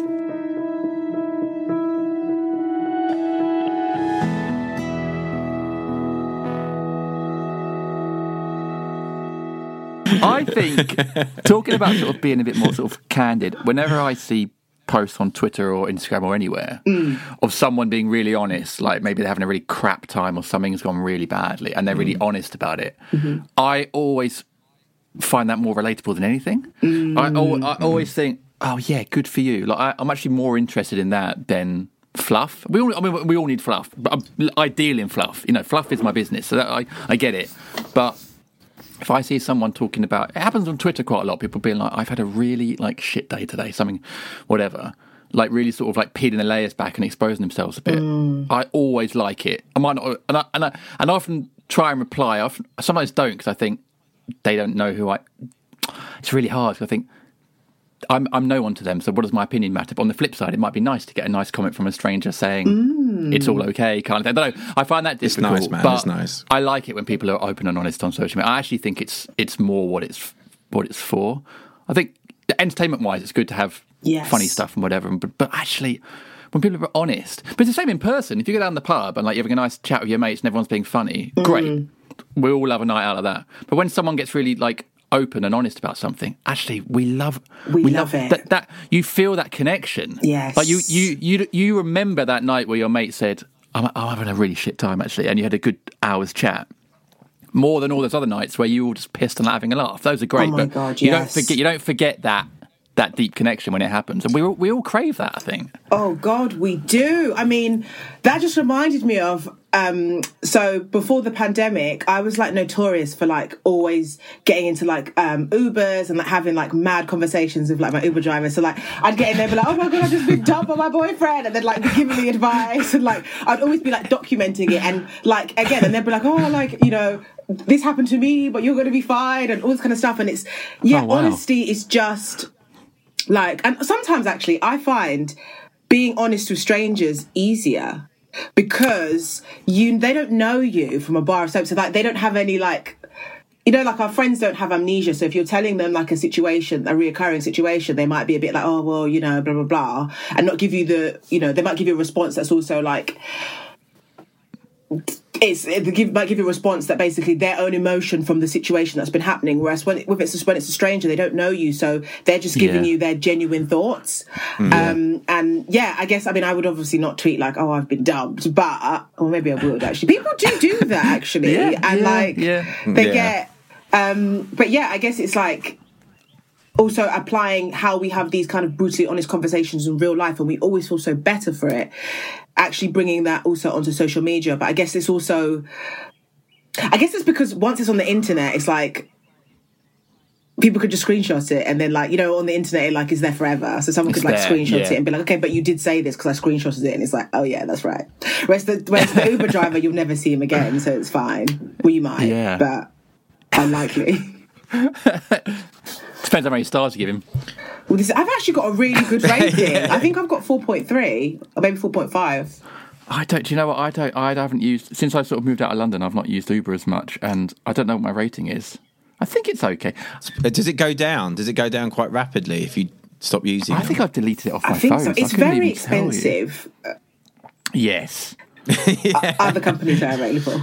I think, talking about sort of being a bit more sort of candid, whenever I see posts on Twitter or Instagram or anywhere of someone being really honest, like maybe they're having a really crap time or something's gone really badly and they're really honest about it, I always find that more relatable than anything. I always think, oh yeah, good for you. Like I'm actually more interested in that than fluff. We all need fluff, but I'm ideal in fluff. You know, fluff is my business, so that I get it. But if I see someone talking about, it happens on Twitter quite a lot, people being like, I've had a really like shit day today, something, whatever, like really sort of like peeling the layers back and exposing themselves a bit. I always like it. I might not, and I often try and reply. I sometimes don't, because I think they don't know who it's really hard, because I think I'm no one to them, so what does my opinion matter? But on the flip side, it might be nice to get a nice comment from a stranger saying it's all okay, kind of thing. I don't know, I find that difficult. It's nice, man. But it's nice. I like it when people are open and honest on social media. I actually think it's more what it's for. I think entertainment-wise, it's good to have funny stuff and whatever. But actually, when people are honest. But it's the same in person. If you go down the pub and like you're having a nice chat with your mates and everyone's being funny, great. We all have a night out of that. But when someone gets really like open and honest about something, actually we love it. That you feel that connection. Yes. Like you remember that night where your mate said, I'm having a really shit time actually, and you had a good hour's chat. More than all those other nights where you all just pissed and having a laugh. Those are great. Oh my God, yes. You don't forget that deep connection when it happens. And we all crave that, I think. Oh God, we do. I mean, that just reminded me of so before the pandemic, I was like notorious for like always getting into like Ubers and like having like mad conversations with like my Uber driver. So like I'd get in there and be like, oh my God, I've just been dumped by my boyfriend, and then like giving me advice, and like I'd always be like documenting it, and like again, and they'd be like, oh, like, you know, this happened to me, but you're going to be fine, and all this kind of stuff. And it's honesty is just like, and sometimes actually I find being honest with strangers easier, because they don't know you from a bar of soap, so like they don't have any like, you know, like our friends don't have amnesia. So if you're telling them like a reoccurring situation, they might be a bit like, oh well, you know, blah blah blah, and not give you they might give you a response that's also like, they might give you a response that basically their own emotion from the situation that's been happening. Whereas when it's a stranger, they don't know you, so they're just giving you their genuine thoughts. And I guess, I mean, I would obviously not tweet like, oh, I've been dumped, or maybe I would actually. People do that actually, they get. But yeah, I guess it's like also applying how we have these kind of brutally honest conversations in real life, and we always feel so better for it. Actually bringing that also onto social media. But I guess it's because once it's on the internet, it's like people could just screenshot it, and then like, you know, on the internet it like is there forever, so someone could like screenshot it and be like, okay, but you did say this because I screenshotted it, and it's like, oh yeah, that's right. Whereas the Uber driver, you'll never see him again, so it's fine. Well, you might, but unlikely. Depends how many stars you give him. Well, I've actually got a really good rating. I think I've got 4.3 or maybe 4.5. Do you know what? I haven't used, since I sort of moved out of London, I've not used Uber as much, and I don't know what my rating is. I think it's okay. Does it go down? Does it go down quite rapidly if you stop using it? I think I've deleted it off my phone. I think so. It's very expensive. Yes. Other companies are available.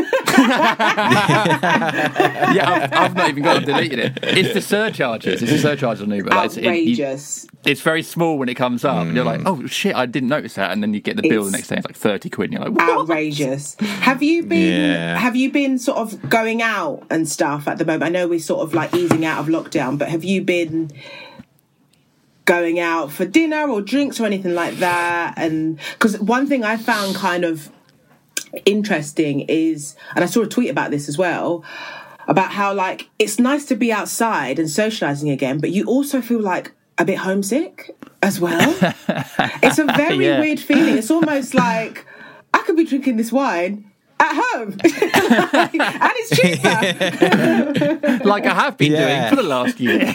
I've not even got to deleted it. It's the surcharges. It's the surcharges on Uber. Outrageous. It's very small when it comes up. And you're like, oh shit, I didn't notice that. And then you get the bill the next day. It's like 30 quid. And you're like, what? Outrageous. Have you been sort of going out and stuff at the moment? I know we're sort of like easing out of lockdown, but have you been going out for dinner or drinks or anything like that? And because one thing I found kind of interesting is, and I saw a tweet about this as well, about how like it's nice to be outside and socializing again, but you also feel like a bit homesick as well. It's a very weird feeling. It's almost like I could be drinking this wine at home and it's cheaper. Like I have been doing for the last year.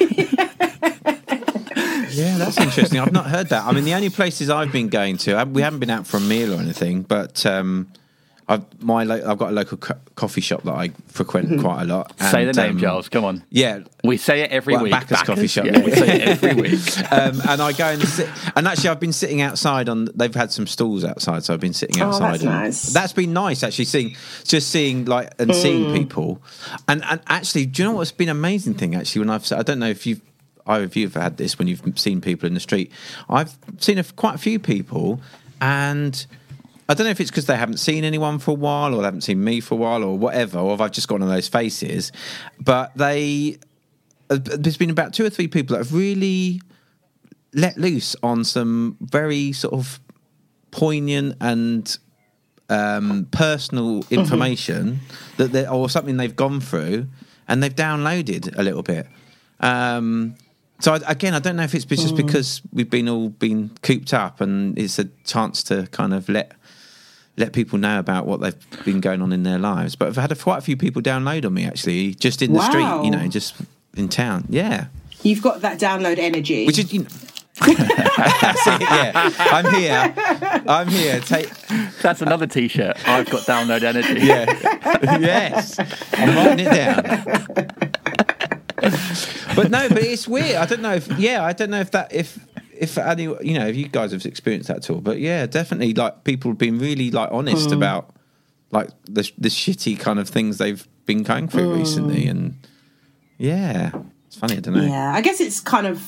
Yeah, that's interesting. I've not heard that. I mean, the only places I've been going to, we haven't been out for a meal or anything, but I've got a local coffee shop that I frequent quite a lot. And, say the name, Giles. Come on. Yeah, we say it every week. Bacchus coffee shop. Yeah, we say it every week. And I go and sit. And actually, I've been sitting outside they've had some stalls outside, so I've been sitting outside. Oh, that's nice. That's been nice, actually, seeing people. And actually, do you know what's been an amazing thing? Actually, when I don't know if either of you have had this when you've seen people in the street. I've seen quite a few people, and I don't know if it's because they haven't seen anyone for a while, or they haven't seen me for a while, or whatever, or if I've just got one of those faces. But there's been about 2 or 3 people that have really let loose on some very sort of poignant and personal information or something they've gone through, and they've downloaded a little bit. So I don't know if it's just because we've all been cooped up, and it's a chance to kind of let people know about what they've been going on in their lives. But I've had quite a few people download on me, actually, just in the street, just in town. Yeah. You've got that download energy. Which is, that's it, yeah. I'm here. That's another T-shirt. I've got download energy. Yeah. Yes. I'm writing it down. But it's weird. I don't know if if any, if you guys have experienced that at all. But yeah, definitely, like people have been really like honest about like the shitty kind of things they've been going through recently, and yeah, it's funny. I don't know. Yeah, I guess it's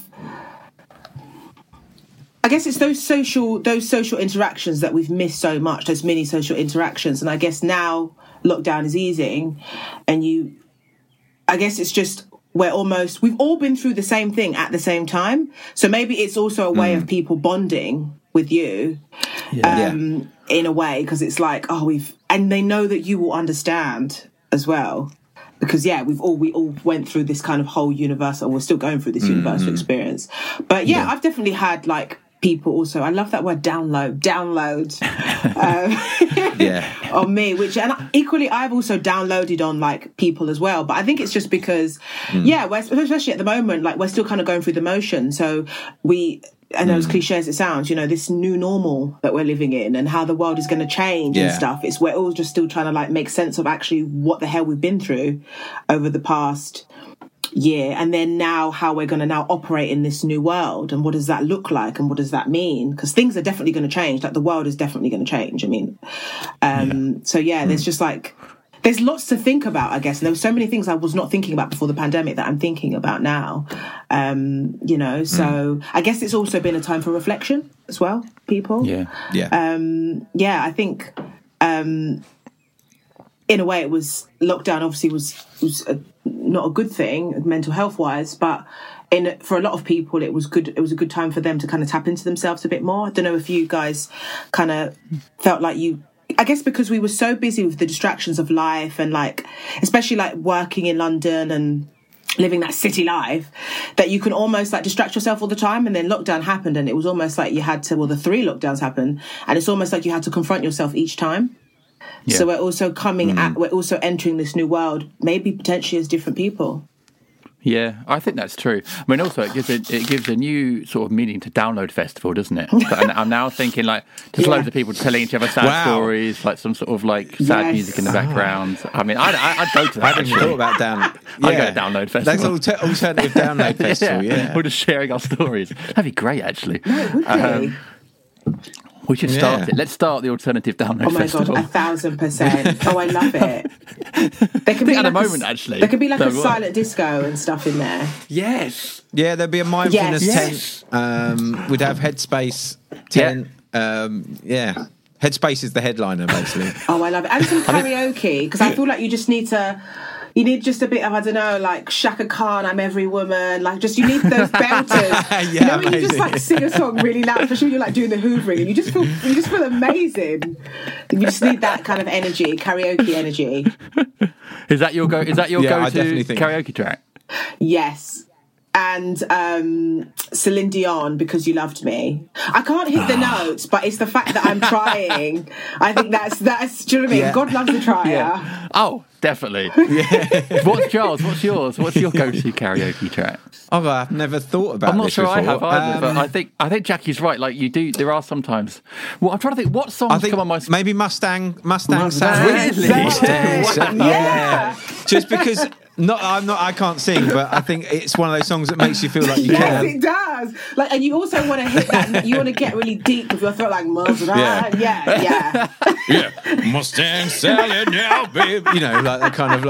those social interactions that we've missed so much, those mini social interactions. And I guess now lockdown is easing, and I guess it's just we've all been through the same thing at the same time. So maybe it's also a way of people bonding with you in a way, because it's like, and they know that you will understand as well. Because we all went through this kind of whole universal, we're still going through this universal experience. But I've definitely had like people also, I love that word download on me, and equally I've also downloaded on like people as well. But I think it's just because we're, especially at the moment, like we're still kind of going through the motion. So and as cliche as it sounds, this new normal that we're living in and how the world is going to change and stuff, we're all just still trying to like make sense of actually what the hell we've been through over the past year, and then now how we're going to now operate in this new world, and what does that look like, and what does that mean? Because things are definitely going to change. Like the world is definitely going to change. I mean, there's just like, there's lots to think about, I guess. And there were so many things I was not thinking about before the pandemic that I'm thinking about now. So I guess it's also been a time for reflection as well, people. I think in a way it was, lockdown obviously was not a good thing mental health wise, but for a lot of people it was good. It was a good time for them to kind of tap into themselves a bit more. I don't know if you guys kind of felt like I guess because we were so busy with the distractions of life, and like especially like working in London and living that city life, that you can almost like distract yourself all the time. And then lockdown happened, and it was almost like you had to, the 3 lockdowns happened, and it's almost like you had to confront yourself each time. So we're also we're also entering this new world, maybe potentially as different people. Yeah, I think that's true. I mean, also it gives a new sort of meaning to Download Festival, doesn't it? And I'm now thinking like just loads of people telling each other sad stories, like some sort of like sad music in the background. I mean, I'd go to that. I hadn't even thought about I'd go to Download Festival. That's alternative Download Festival. Yeah, we're just sharing our stories. That'd be great, actually. No, it would be. We should start it. Let's start the alternative Download Festival. Oh my God, 1,000%. Oh, I love it. There could be at like a moment, actually. There could be like a silent disco and stuff in there. Yes. Yeah, there'd be a mindfulness tent. We'd have Headspace tent. Headspace is the headliner, basically. Oh, I love it. And some karaoke, because I feel like you need just a bit of, I don't know, like Shaka Khan, I'm Every Woman, like just you need those belters. When you just like sing a song really loud, especially when you're like doing the hoovering, and you just feel amazing. You just need that kind of energy, karaoke energy. Is that your go-to karaoke track? Yes. And Celine Dion, Because You Loved Me. I can't hit the notes, but it's the fact that I'm trying. I think that's. Do you know what I mean? Yeah. God loves a trier. Yeah. Oh, definitely. Yeah. What's yours? What's your go-to karaoke track? Oh, I've never thought about. I'm not this sure before. I have either, but I think Jackie's right. Like you do, there are sometimes. Well, I'm trying to think what songs come on my. Maybe Mustang Sally. Really? Mustang Sally. Yeah. Just because. I can't sing, but I think it's one of those songs that makes you feel like you can. Yes, it does. Like, and you also want to hit that. You want to get really deep with your throat, like Mustang. Yeah. Mustang Sally now, babe. You know, like that kind of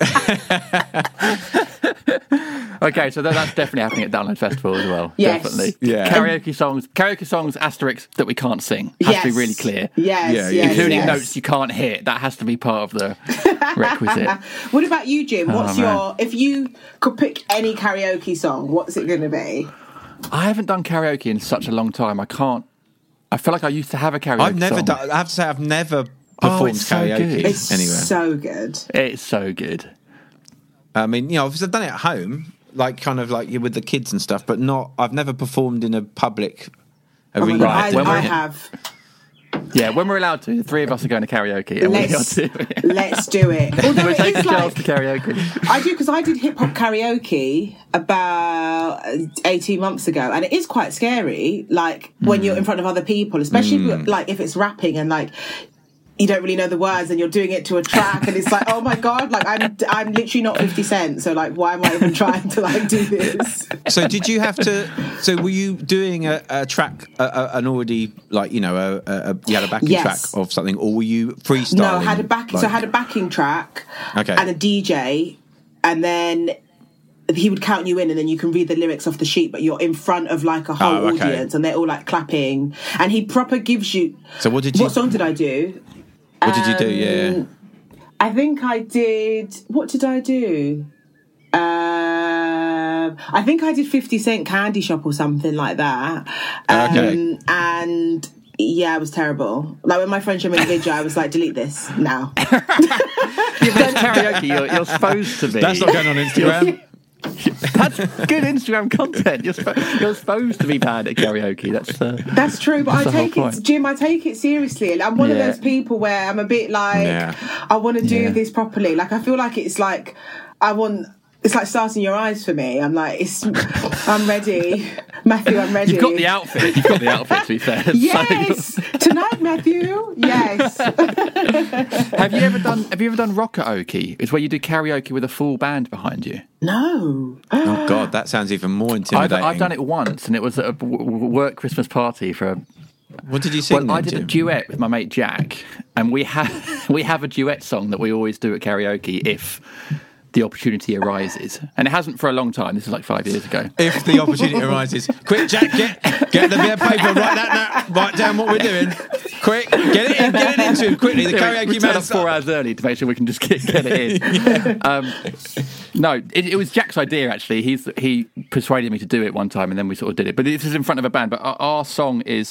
like. Okay, so that's definitely happening at Download Festival as well. Yes. Definitely. Yeah. Karaoke songs asterisk that we can't sing. Has to be really clear. Yes. Including notes you can't hit. That has to be part of the requisite. What about you, Jim? If you could pick any karaoke song, what's it going to be? I haven't done karaoke in such a long time. I feel like I used to have a karaoke song. I have to say, I've never performed karaoke anywhere. It's so good. It's so good. I mean, obviously I've done it at home, like kind of like with the kids and stuff, but I've never performed in a public arena. I have. Yeah, when we're allowed to, the 3 of us are going to karaoke. And let's do it. Although we're taking Charles to karaoke. I do, because I did hip hop karaoke about 18 months ago, and it is quite scary. Like when you're in front of other people, especially like if it's rapping and like you don't really know the words and you're doing it to a track and it's like, oh my God, like I'm literally not 50 Cent, so like why am I even trying to like do this? So did you have to, so were you doing a track, an already like, you know, you had a backing track of something, or were you freestyling? No, I had a backing track and a DJ, and then he would count you in and then you can read the lyrics off the sheet, but you're in front of like a whole audience and they're all like clapping, and he proper gives you. So what song did I do? What did you do? Yeah. I think I did. What did I do? I think I did 50 Cent Candy Shop or something like that. And yeah, it was terrible. Like when my friend showed me the video, I was like, delete this now. That's karaoke. You're supposed to be. That's not going on Instagram. That's good Instagram content. You're supposed to be bad at karaoke. That's true, but I take it, Jim. I take it seriously, and I'm one of those people where I'm a bit like, I want to do this properly. Like I feel like it's like it's like starting your eyes for me. I'm like, I'm ready, Matthew. I'm ready. You've got the outfit. To be fair. Yes, tonight, Matthew. Yes. Have you ever done rock-a-oke? It's where you do karaoke with a full band behind you. No. Oh God, that sounds even more intimidating. I've done it once, and it was at a work Christmas party for a. What did you sing? Well, I did a duet with my mate Jack, and we have a duet song that we always do at karaoke if the opportunity arises, and it hasn't for a long time. This is like 5 years ago. If the opportunity arises, quick, Jack, get the bit of paper, write down what we're doing. Quick, get it into quickly. The karaoke we turn up 4 hours early to make sure we can just get it in. No, it was Jack's idea actually. He persuaded me to do it one time, and then we sort of did it. But this is in front of a band. But our song is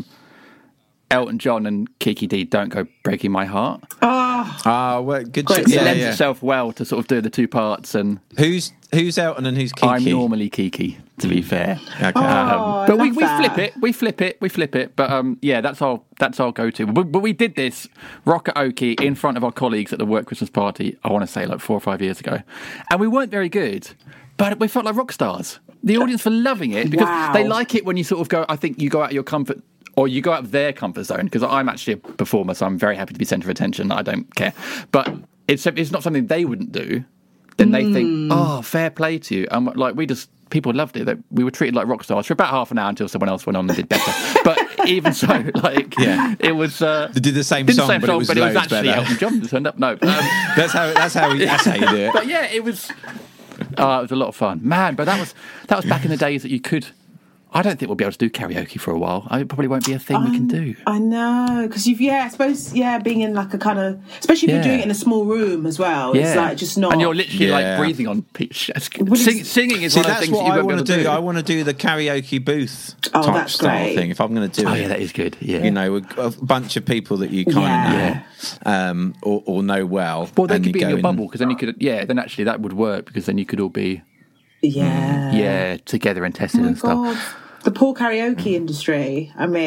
Elton John and Kiki D, Don't Go Breaking My Heart. Well, good. It lends itself well to sort of do the two parts. And who's Elton and who's Kiki? I'm normally Kiki, to be fair. Okay. But we flip it. But yeah, that's our go-to. But we did this rock-a-oke in front of our colleagues at the work Christmas party, I want to say like 4 or 5 years ago. And we weren't very good, but we felt like rock stars. The audience were loving it because they like it when you sort of go, I think you go out of your comfort, or you go out of their comfort zone, because I'm actually a performer, so I'm very happy to be centre of attention. I don't care. But it's not something they wouldn't do. Then they think, oh, fair play to you. And like people loved it. We were treated like rock stars for about half an hour until someone else went on and did better. But even so, like, it was. They did the same song, but it was actually Elton John that turned up. No, that's how you do it. But yeah, it was. It was a lot of fun, man. But that was back in the days that you could. I don't think we'll be able to do karaoke for a while. It probably won't be a thing we can do. I know, because I suppose, being in like a kind of, especially if you're doing it in a small room as well, it's like just not. And you're literally like breathing on singing is one of the things that you won't be able to do. I want to do the karaoke booth type style thing if I'm going to do it. Oh yeah, that is good. Yeah, you know, a bunch of people that you kind of know, or know well. Well, they could be in your bubble, because then you could. Yeah, then actually that would work, because then you could all be. Yeah. Together and tested and stuff. God. The poor karaoke industry. I mean,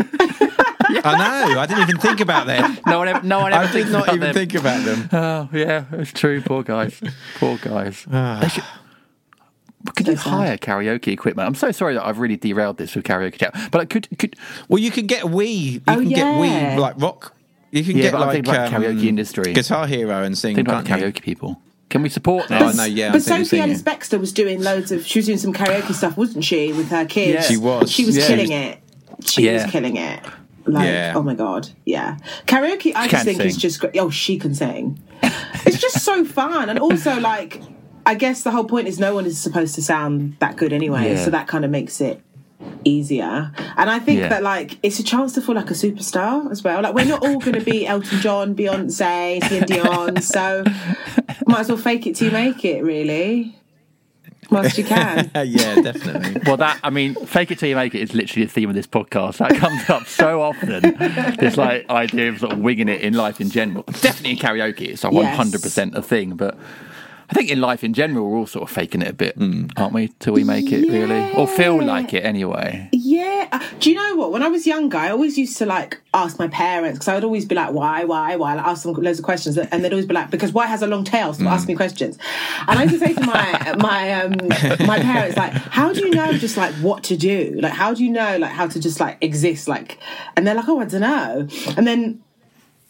I know. I didn't even think about them. No one ever. I did not even think about them. Oh yeah, it's true. Poor guys. They should. Could you hire karaoke equipment? I'm so sorry that I've really derailed this with karaoke chat. But could. Well, you can get Wii. You can get Wii like rock. You can get like karaoke industry, Guitar Hero, and sing. Think about karaoke people. Can we support that? But Sophie Ellis Bextor was doing she was doing some karaoke stuff, wasn't she, with her kids? Yeah. She was killing it. She was killing it. Like, oh my God, karaoke, I just think is just great. Oh, she can sing. It's just so fun. And also, like, I guess the whole point is no one is supposed to sound that good anyway, so that kind of makes it easier. And I think that, like, it's a chance to feel like a superstar as well. Like, we're not all going to be Elton John, Beyonce, Celine Dion, so might as well fake it till you make it, really, whilst you can. Yeah, definitely. Well, fake it till you make it is literally the theme of this podcast. That comes up so often. This like idea of sort of winging it in life in general. Definitely in karaoke, it's 100% a thing, but I think in life in general, we're all sort of faking it a bit, aren't we? Till we make it, really. Or feel like it, anyway. Yeah. Do you know what? When I was younger, I always used to, like, ask my parents, because I would always be like, why? Like, ask them loads of questions. And they'd always be like, because why has a long tail? So ask me questions. And I used to say to my parents, like, how do you know just, like, what to do? Like, how do you know, like, how to just, like, exist? Like, and they're like, oh, I don't know. And then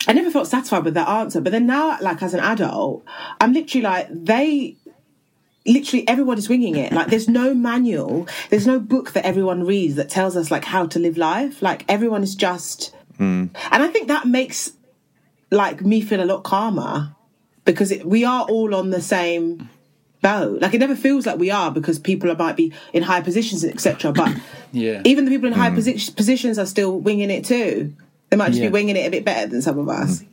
I never felt satisfied with that answer. But then now, like, as an adult, I'm literally like, literally everyone is winging it. Like, there's no manual, there's no book that everyone reads that tells us, like, how to live life. Like, everyone is just... And I think that makes, like, me feel a lot calmer, because we are all on the same boat. Like, it never feels like we are, because people might be in high positions, etc. But even the people in high positions are still winging it too. They might just be winging it a bit better than some of us.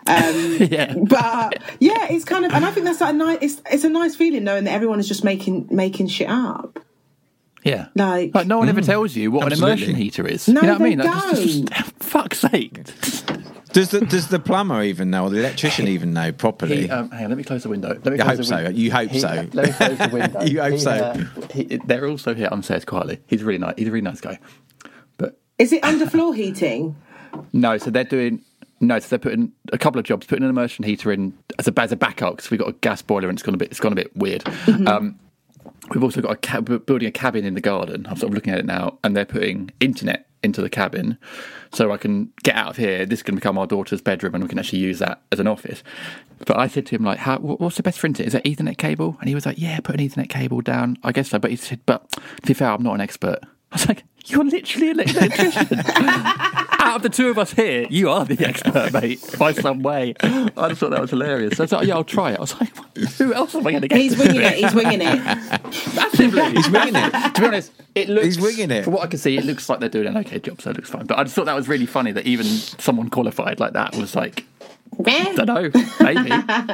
But yeah, it's kind of, and I think that's like a nice. It's a nice feeling knowing that everyone is just making shit up. Yeah, like no one ever tells you what an immersion heater is. No, you know what I mean? Don't. Just, fuck's sake. Does the plumber even know, or the electrician even know properly? Hang on, let me close the window. I hope so. You hope so. Let me close the window. You hope so. They're also here. I'm saying it quietly. He's really nice. He's a really nice guy. But is it underfloor heating? No, so they're putting a couple of jobs, putting an immersion heater in as a backup, because we've got a gas boiler and it's gone a bit weird. We've also got building a cabin in the garden. I'm sort of looking at it now, and they're putting internet into the cabin, so I can get out of here. This can become our daughter's bedroom, and we can actually use that as an office. But I said to him, like, what's the best for internet? Is that Ethernet cable? And he was like, yeah, put an Ethernet cable down. I guess so. But he said, but to be fair, I'm not an expert. I was like, you're literally an electrician. Out of the two of us here, you are the expert, mate, by some way. I just thought that was hilarious. So I was like, yeah, I'll try it. I was like, who else am I going to get? He's winging it. Massively. He's winging it. To be honest, he's winging it. From what I can see, it looks like they're doing an okay job, so it looks fine. But I just thought that was really funny that even someone qualified like that was like, I don't know, maybe.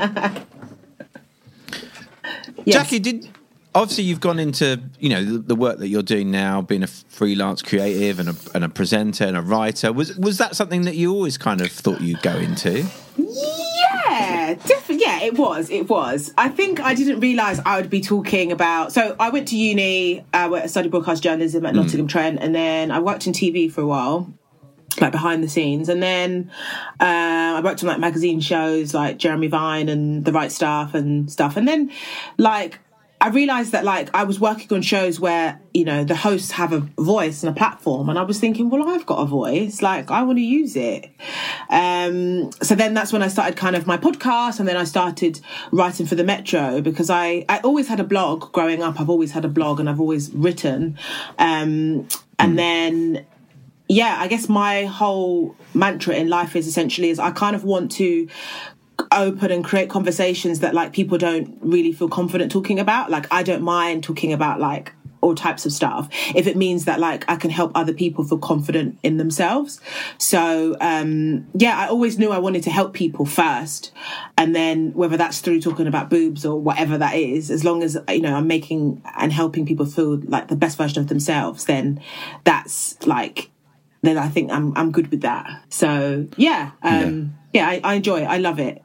Yes. Jackie, obviously you've gone into, you know, the work that you're doing now, being a freelance creative and a presenter and a writer. Was that something that you always kind of thought you'd go into? Yeah, definitely. Yeah, it was. I think I didn't realise I would be talking about... So I went to uni, where I studied broadcast journalism at Nottingham Trent, and then I worked in TV for a while, like behind the scenes. And then I worked on like magazine shows like Jeremy Vine and The Right Stuff and stuff. And then like... I realised that, like, I was working on shows where, you know, the hosts have a voice and a platform, and I was thinking, well, I've got a voice, like, I want to use it. So then that's when I started kind of my podcast, and then I started writing for the Metro, because I always had a blog growing up. I've always had a blog, and I've always written. And then... yeah, I guess my whole mantra in life is I kind of want to open and create conversations that like people don't really feel confident talking about. Like, I don't mind talking about like all types of stuff if it means that like I can help other people feel confident in themselves. So I always knew I wanted to help people first, and then whether that's through talking about boobs or whatever that is, as long as, you know, I'm making and helping people feel like the best version of themselves, then that's like, then I think I'm good with that. So I enjoy it. I love it.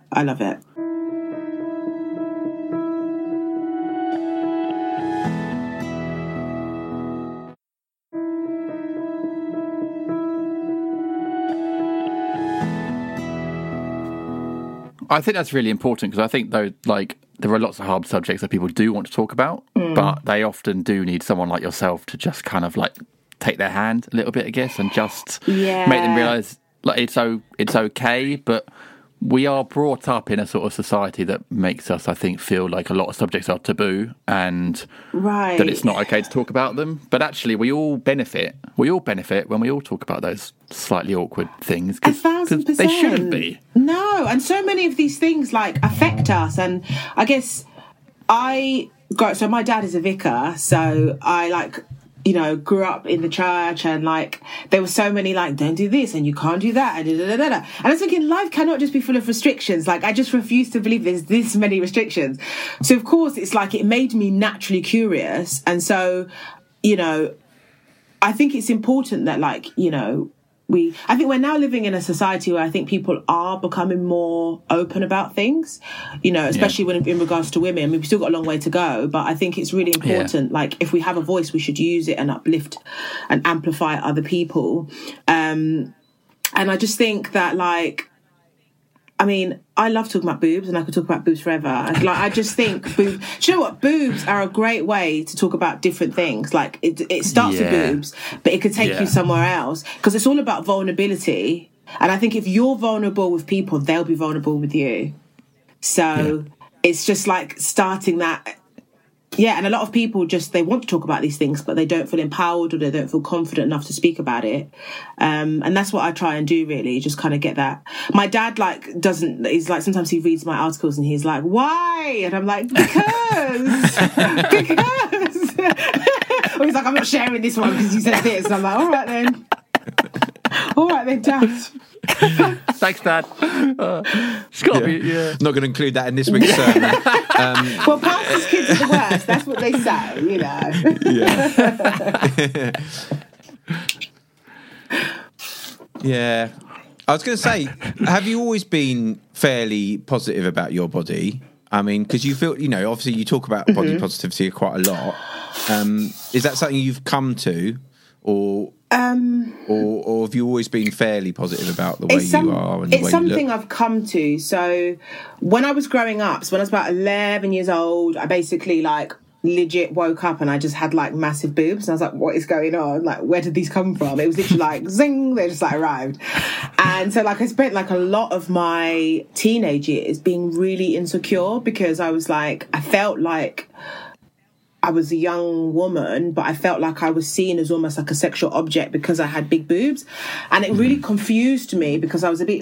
I think that's really important, because I think though, like, there are lots of hard subjects that people do want to talk about, but they often do need someone like yourself to just kind of like take their hand a little bit, I guess, and just make them realise like it's okay. But we are brought up in a sort of society that makes us, I think, feel like a lot of subjects are taboo, and that it's not okay to talk about them. But actually, we all benefit when we all talk about those slightly awkward things, because 1,000%. They shouldn't be. No, and so many of these things like affect us, and I guess so my dad is a vicar, so I like, you know, grew up in the church, and like there were so many like, don't do this and you can't do that, and and I was thinking, life cannot just be full of restrictions. Like, I just refuse to believe there's this many restrictions. So of course it's like it made me naturally curious, and so, you know, I think it's important that, like, you know, I think we're now living in a society where I think people are becoming more open about things, you know, especially when in regards to women. I mean, we've still got a long way to go, but I think it's really important. Like, if we have a voice, we should use it and uplift and amplify other people. And I just think that, like, I mean, I love talking about boobs, and I could talk about boobs forever. Like, I just think boobs... Do you know what? Boobs are a great way to talk about different things. Like, it starts with boobs, but it could take you somewhere else, because it's all about vulnerability. And I think if you're vulnerable with people, they'll be vulnerable with you. So it's just like starting that. Yeah, and a lot of people they want to talk about these things, but they don't feel empowered or they don't feel confident enough to speak about it. And that's what I try and do, really, just kind of get that. My dad, he's like, sometimes he reads my articles and he's like, why? And I'm like, because. Or he's like, I'm not sharing this one because you said this. And I'm like, all right then, Dad. Thanks, Dad. It's got to be, Not going to include that in this week's sermon. Well, pastors' kids are the worst. That's what they say, you know. Yeah. I was going to say, have you always been fairly positive about your body? I mean, because you feel, obviously you talk about body positivity quite a lot. Is that something you've come to, or have you always been fairly positive about the way you are and the way you look? It's something I've come to. So when I was growing up, when I was about 11 years old, I basically legit woke up and I just had massive boobs, and I was like, what is going on? Where did these come from? It was literally zing, they just arrived. And so I spent a lot of my teenage years being really insecure, because I was I felt like I was a young woman, but I felt like I was seen as almost like a sexual object because I had big boobs. And it really confused me, because I was a bit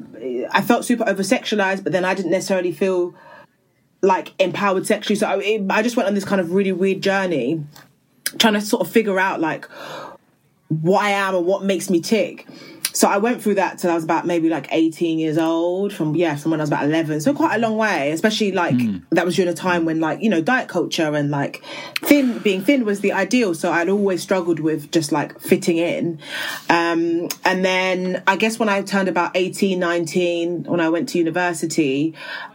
I felt super over-sexualized, but then I didn't necessarily feel empowered sexually. So I just went on this kind of really weird journey, trying to sort of figure out what I am and what makes me tick. So I went through that till I was about maybe 18 years old, from when I was about 11. So quite a long way, especially that was during a time when diet culture and being thin was the ideal. So I'd always struggled with just fitting in. And then I guess when I turned about 18, 19, when I went to university,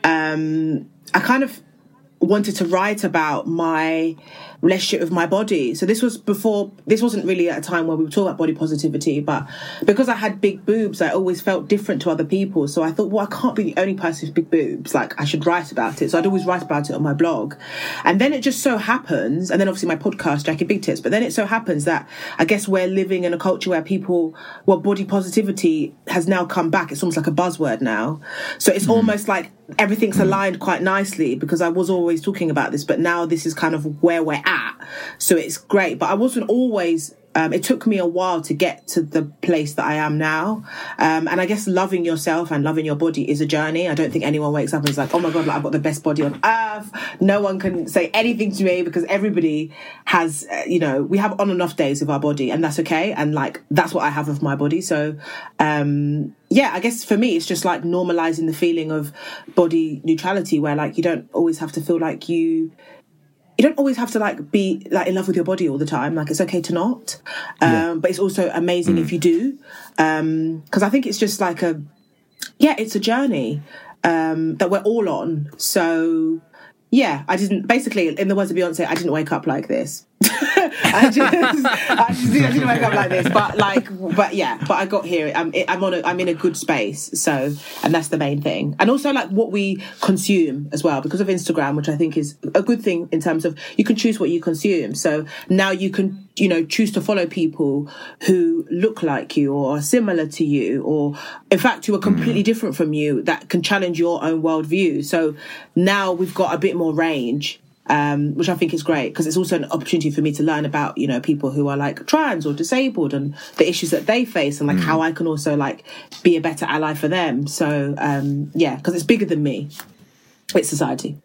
I kind of wanted to write about my relationship with my body. So this wasn't really at a time where we were talking about body positivity, but because I had big boobs, I always felt different to other people. So I thought, well, I can't be the only person with big boobs. I should write about it. So I'd always write about it on my blog. And then it just so happens, and then obviously my podcast, Jackie Big Tits, but then it so happens that I guess we're living in a culture where body positivity has now come back. It's almost like a buzzword now. So it's almost like everything's aligned quite nicely, because I was always talking about this, but now this is kind of where we're at. So it's great. But I wasn't always, it took me a while to get to the place that I am now. And I guess loving yourself and loving your body is a journey. I don't think anyone wakes up and is like, oh my God, I've got the best body on earth. No one can say anything to me, because everybody has, we have on and off days with our body, and that's okay. And that's what I have with my body. So, I guess for me, it's just normalizing the feeling of body neutrality, where you don't always have to feel like you don't always have to be in love with your body all the time. It's okay to not. But it's also amazing if you do. Because I think it's just it's a journey that we're all on. So I didn't, basically, in the words of Beyonce, I didn't wake up like this. I didn't wake up like this, but I got here. I'm in a good space. So, and that's the main thing. And also what we consume as well, because of Instagram, which I think is a good thing in terms of you can choose what you consume. So now you can, choose to follow people who look like you or are similar to you, or in fact, who are completely different from you, that can challenge your own worldview. So now we've got a bit more range. Which I think is great, because it's also an opportunity for me to learn about, people who are trans or disabled and the issues that they face, and how I can also be a better ally for them. So, because it's bigger than me. It's society.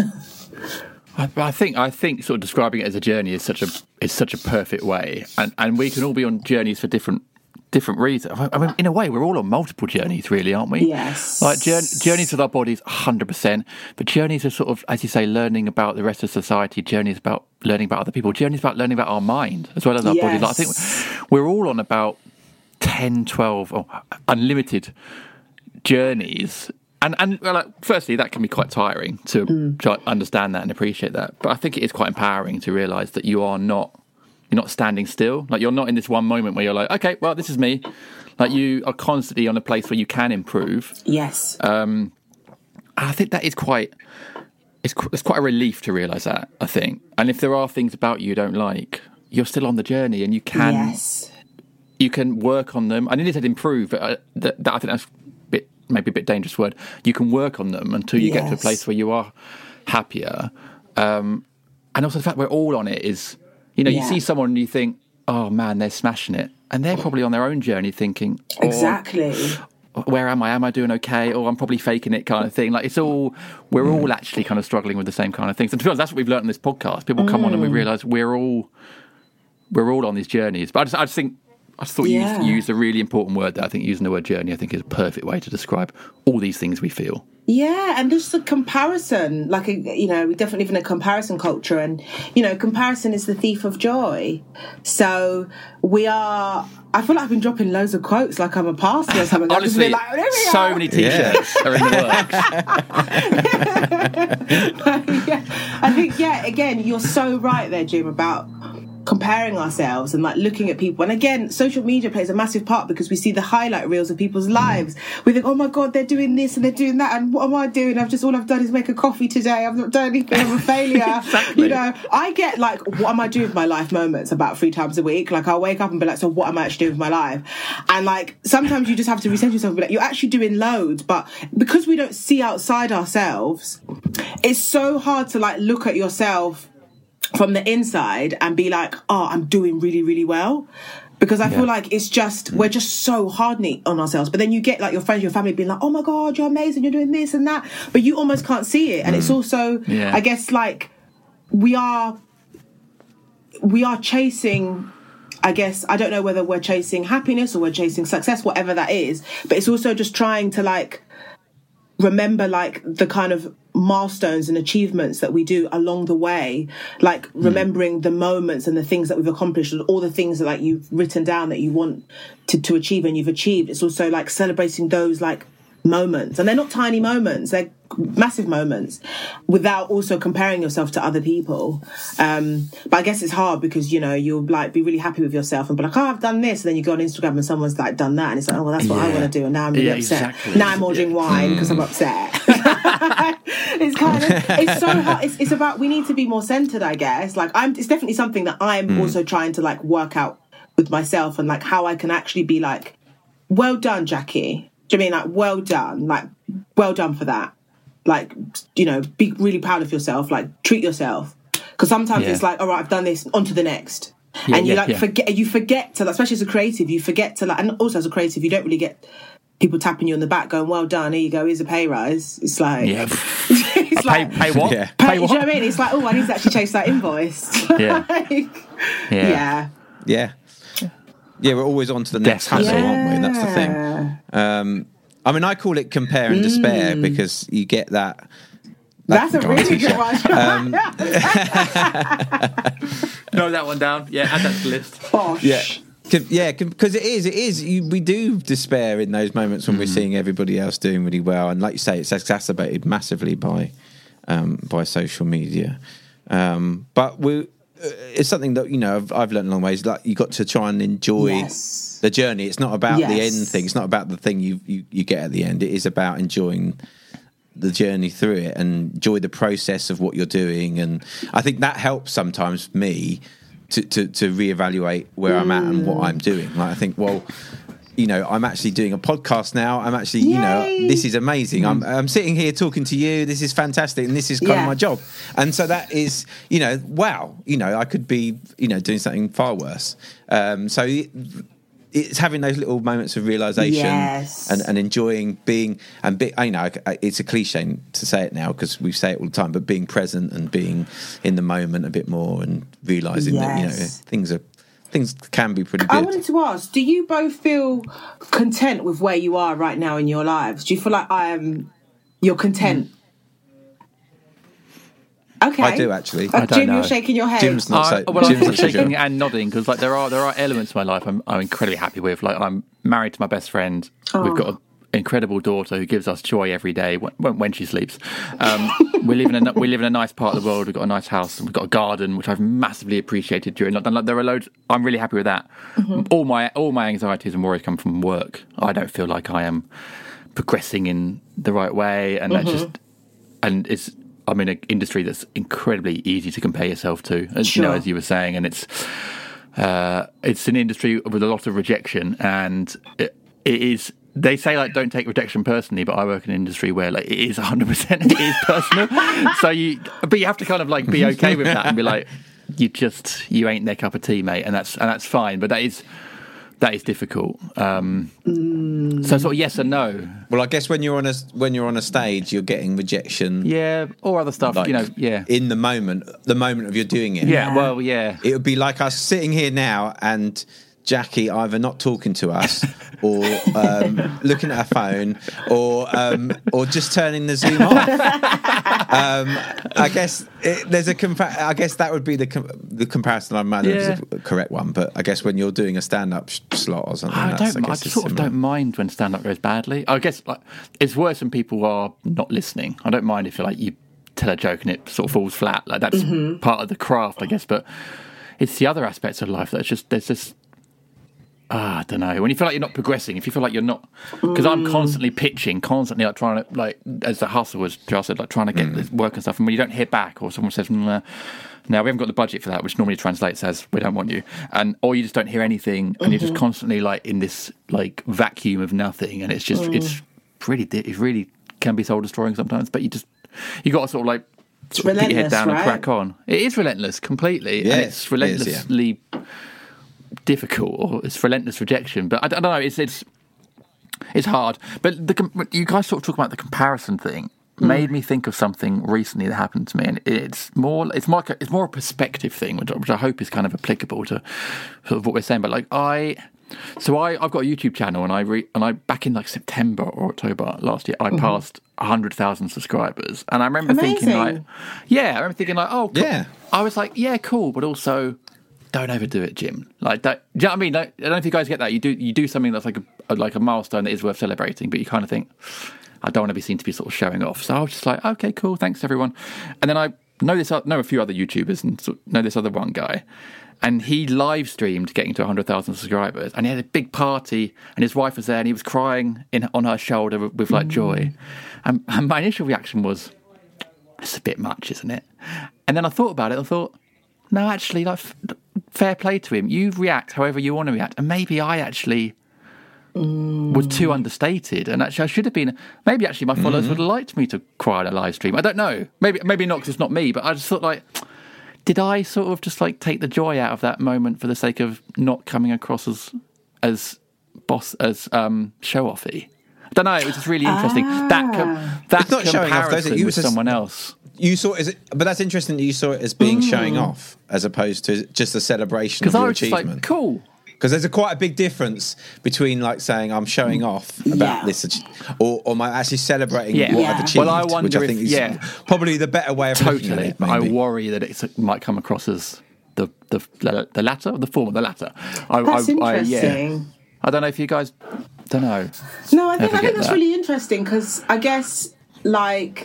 I think sort of describing it as a journey is such a perfect way, and we can all be on journeys for different reasons. I mean, in a way, we're all on multiple journeys, really, aren't we? Yes. Journeys with our bodies, 100%. But journeys are sort of, as you say, learning about the rest of society. Journeys about learning about other people. Journeys about learning about our mind as well as our bodies. I think we're all on about 10, 12, unlimited journeys. And firstly, that can be quite tiring to understand that and appreciate that. But I think it is quite empowering to realise that you're not standing still. You're not in this one moment where you're like, okay, well, this is me. You are constantly on a place where you can improve. Yes. I think that is it's quite a relief to realise that, I think. And if there are things about you don't like, you're still on the journey, and you can you can work on them. I nearly said improve, but I think that's maybe a bit dangerous word. You can work on them until you get to a place where you are happier. And also the fact we're all on it is, you see someone and you think, oh man, they're smashing it. And they're probably on their own journey thinking, exactly. Where am I? Am I doing okay? Or I'm probably faking it, kind of thing. Like we're all actually kind of struggling with the same kind of things. And to be honest, that's what we've learned on this podcast. People come on and we realise we're all on these journeys. But I just thought you used a really important word there. I think using the word journey, I think, is a perfect way to describe all these things we feel. Yeah, and just a comparison, we definitely live in a comparison culture, and, comparison is the thief of joy. So I feel like I've been dropping loads of quotes like I'm a pastor or something. Honestly, so many T-shirts are in the works. I think, again, you're so right there, Jim, about comparing ourselves and looking at people. And again, social media plays a massive part because we see the highlight reels of people's lives. We think, oh my God, they're doing this and they're doing that, and what am I doing? All I've done is make a coffee today. I've not done anything. I'm a failure. Exactly. I get what am I doing with my life moments about 3 times a week. I'll wake up and be like, so what am I actually doing with my life? And sometimes you just have to reset yourself and be like, you're actually doing loads, but because we don't see outside ourselves, it's so hard to look at yourself from the inside and be like, oh, I'm doing really, really well. Because I feel like it's just, we're just so hard on ourselves. But then you get your friends, your family being like, oh my God, you're amazing, you're doing this and that. But you almost can't see it. And it's also, I guess, we are chasing, I guess, I don't know whether we're chasing happiness or we're chasing success, whatever that is. But it's also just trying to remember the kind of milestones and achievements that we do along the way, remembering the moments and the things that we've accomplished, all the things that you've written down that you want to achieve and you've achieved. It's also celebrating those moments, and they're not tiny moments, they're massive moments, without also comparing yourself to other people. But I guess it's hard because you'll be really happy with yourself and be like, oh, I've done this, and then you go on Instagram and someone's done that, and it's oh well, that's what I want to do, and now I'm really upset. Exactly. Now I'm ordering wine because I'm upset. It's so hard. It's about, we need to be more centered, I guess. It's definitely something that I'm also trying to work out with myself, and how I can actually be well done, Jackie. Do you mean well done? Well done for that. Be really proud of yourself. Treat yourself. Because sometimes it's all right, I've done this, on to the next. And you forget to, especially as a creative, you forget to and also as a creative, you don't really get people tapping you on the back going, well done, here you go, here's a pay rise. It's it's pay what? Yeah. Pay what? Do you know what I mean? It's oh, I need to actually chase that invoice. Yeah, we're always on to the next hustle, aren't we? That's the thing. I call it compare and despair because you get that. That's a really good one. Note that one down. Yeah, add that to the list. Bosh. Yeah, because it is. We do despair in those moments when we're seeing everybody else doing really well, and like you say, it's exacerbated massively by social media. But it's something that I've learned along the ways. You got to try and enjoy the journey. It's not about the end thing. It's not about the thing you get at the end. It is about enjoying the journey through it and enjoy the process of what you're doing. And I think that helps sometimes me to reevaluate where I'm at and what I'm doing. I think, I'm actually doing a podcast now. I'm actually, this is amazing. I'm sitting here talking to you. This is fantastic. And this is kind of my job. And so that is, wow, I could be, doing something far worse. So it's having those little moments of realization and enjoying being, it's a cliche to say it now because we say it all the time, but being present and being in the moment a bit more and realizing that, things can be pretty good. I wanted to ask, do you both feel content with where you are right now in your lives? Do you feel like you're content? Okay. I do actually. Jim, you're shaking your head. Jim's not so. I'm shaking and nodding because there are elements of my life I'm incredibly happy with. I'm married to my best friend. Oh. We've got an incredible daughter who gives us joy every day when she sleeps. We live in a nice part of the world. We've got a nice house and we've got a garden, which I've massively appreciated during lockdown. There are loads. I'm really happy with that. Mm-hmm. All my anxieties and worries come from work. I don't feel like I am progressing in the right way, and that's just I'm in an industry that's incredibly easy to compare yourself to, as you were saying, and it's It's an industry with a lot of rejection, and it is. They say like don't take rejection personally, but I work in an industry where like it is 100% it is personal. But you have to kind of like be okay with that and be like, you ain't their cup of tea, mate, and that's fine. But that is difficult. So sort of yes and no. Well, I guess when you're on a stage, you're getting rejection. Yeah, or other stuff. Like, yeah. In the moment of you're doing it. Yeah. Well, yeah. It would be like us sitting here now and Jackie either not talking to us or looking at her phone or just turning the Zoom off. I guess there's I guess that would be the comparison I might is the correct one. But I guess when you're doing a stand-up slot or something, I don't mind when stand-up goes badly. I guess like, it's worse when people are not listening. I don't mind if you tell a joke and it sort of falls flat. Like that's part of the craft, I guess. But it's the other aspects of life there's just. I don't know. When you feel like you're not progressing, if you feel like you're not, because I'm constantly pitching, constantly like trying to, like as the hustle, as Giles said, like trying to get this work and stuff. And when you don't hear back, or someone says, "No, we haven't got the budget for that," which normally translates as "we don't want you," or you just don't hear anything, and you're just constantly like in this like vacuum of nothing, and it's just it really can be soul destroying sometimes. But you got to sort of like put your head down and crack on. It is relentless, completely, and it's relentlessly. Difficult, or it's relentless rejection, but I don't know. It's hard. But you guys sort of talk about the comparison thing. Made me think of something recently that happened to me, and it's more a perspective thing, which I hope is kind of applicable to sort of what we're saying. But like I've got a YouTube channel, and I back in like September or October last year, I passed 100,000 subscribers, and I remember thinking like, oh, cool. Yeah, I was like, yeah, cool, but also. Don't overdo it, Jim. Like that. Do you know what I mean? I don't know if you guys get that. You do something that's like a milestone that is worth celebrating, but you kind of think, I don't want to be seen to be sort of showing off. So I was just like, okay, cool, thanks everyone. And then I know a few other YouTubers and know this other one guy, and he live streamed getting to 100,000 subscribers, and he had a big party, and his wife was there, and he was crying on her shoulder with like joy, and my initial reaction was, it's a bit much, isn't it? And then I thought about it. I thought, no, actually, like. Fair play to him. You react however you want to react, and maybe I actually was too understated, and actually I should have been. Maybe actually my followers would have liked me to cry on a live stream. I don't know. Maybe not because it's not me. But I just thought like, did I sort of just like take the joy out of that moment for the sake of not coming across as show offy? I don't know. It was just really interesting. That it's not showing off, though, is it? You with someone else. You saw it, but that's interesting that you saw it as being showing off as opposed to just a celebration of your achievement. Like, cool. Because there's quite a big difference between like saying I'm showing off about this, or am I actually celebrating what I've achieved? Well, I wonder which I think is probably the better way of looking at it. But I worry that it might come across as the latter, the former, the latter. That's interesting. I don't know if you guys don't know. No, I think that's really interesting because I guess like.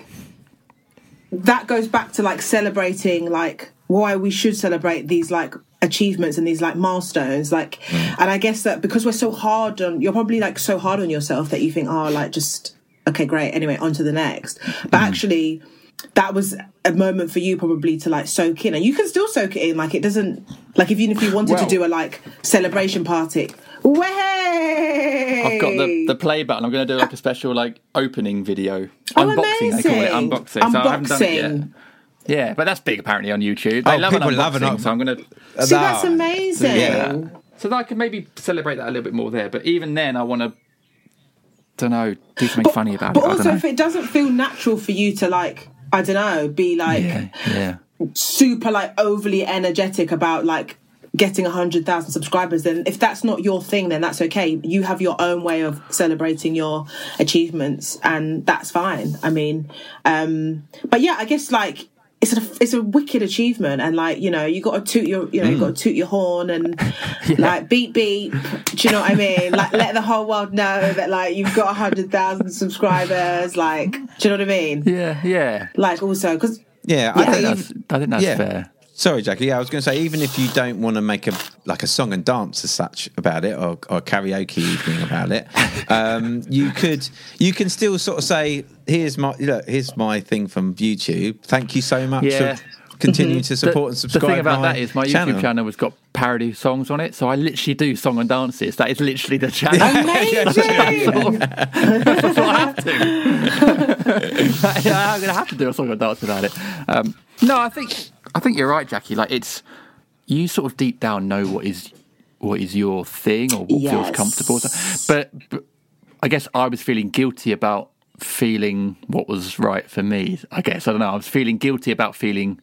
That goes back to like celebrating like why we should celebrate these like achievements and these like milestones like and I guess that because you're probably like so hard on yourself that you think like just okay great anyway on to the next but actually that was a moment for you probably to like soak in, and you can still soak it in. Like it doesn't like even if you wanted to do a like celebration party. Way! I've got the play button. I'm going to do like a special like opening video. Unboxing. Amazing. They call it unboxing. So I haven't done it yet. Yeah, but that's big apparently on YouTube. They love people unboxing, so I'm going to. See, that's amazing. Yeah. So I can maybe celebrate that a little bit more there. But even then, I want to. Don't know, do something funny about it. But also, if it doesn't feel natural for you to like, I don't know, be like super like overly energetic about like getting 100,000 subscribers, then if that's not your thing, then that's okay. You have your own way of celebrating your achievements, and that's fine. I mean, but yeah, I guess like it's a wicked achievement, and like you got to toot your you got to toot your horn and like beep beep. Do you know what I mean? Like let the whole world know that like you've got 100,000 subscribers. Like, do you know what I mean? Yeah. Like also because I think that's fair. Sorry, Jackie. Yeah, I was going to say, even if you don't want to make a song and dance as such about it, or a karaoke evening about it, you can still sort of say, here's my thing from YouTube. Thank you so much for continuing to support and subscribe. The thing about that is my YouTube channel has got parody songs on it. So I literally do song and dances. That is literally the channel. Amazing! That's what I have to. I'm going to have to do a song and dance about it. No, I think you're right, Jackie. Like, it's, you sort of deep down know what is your thing or what feels comfortable. But I guess I was feeling guilty about feeling what was right for me. I guess, I don't know. I was feeling guilty about feeling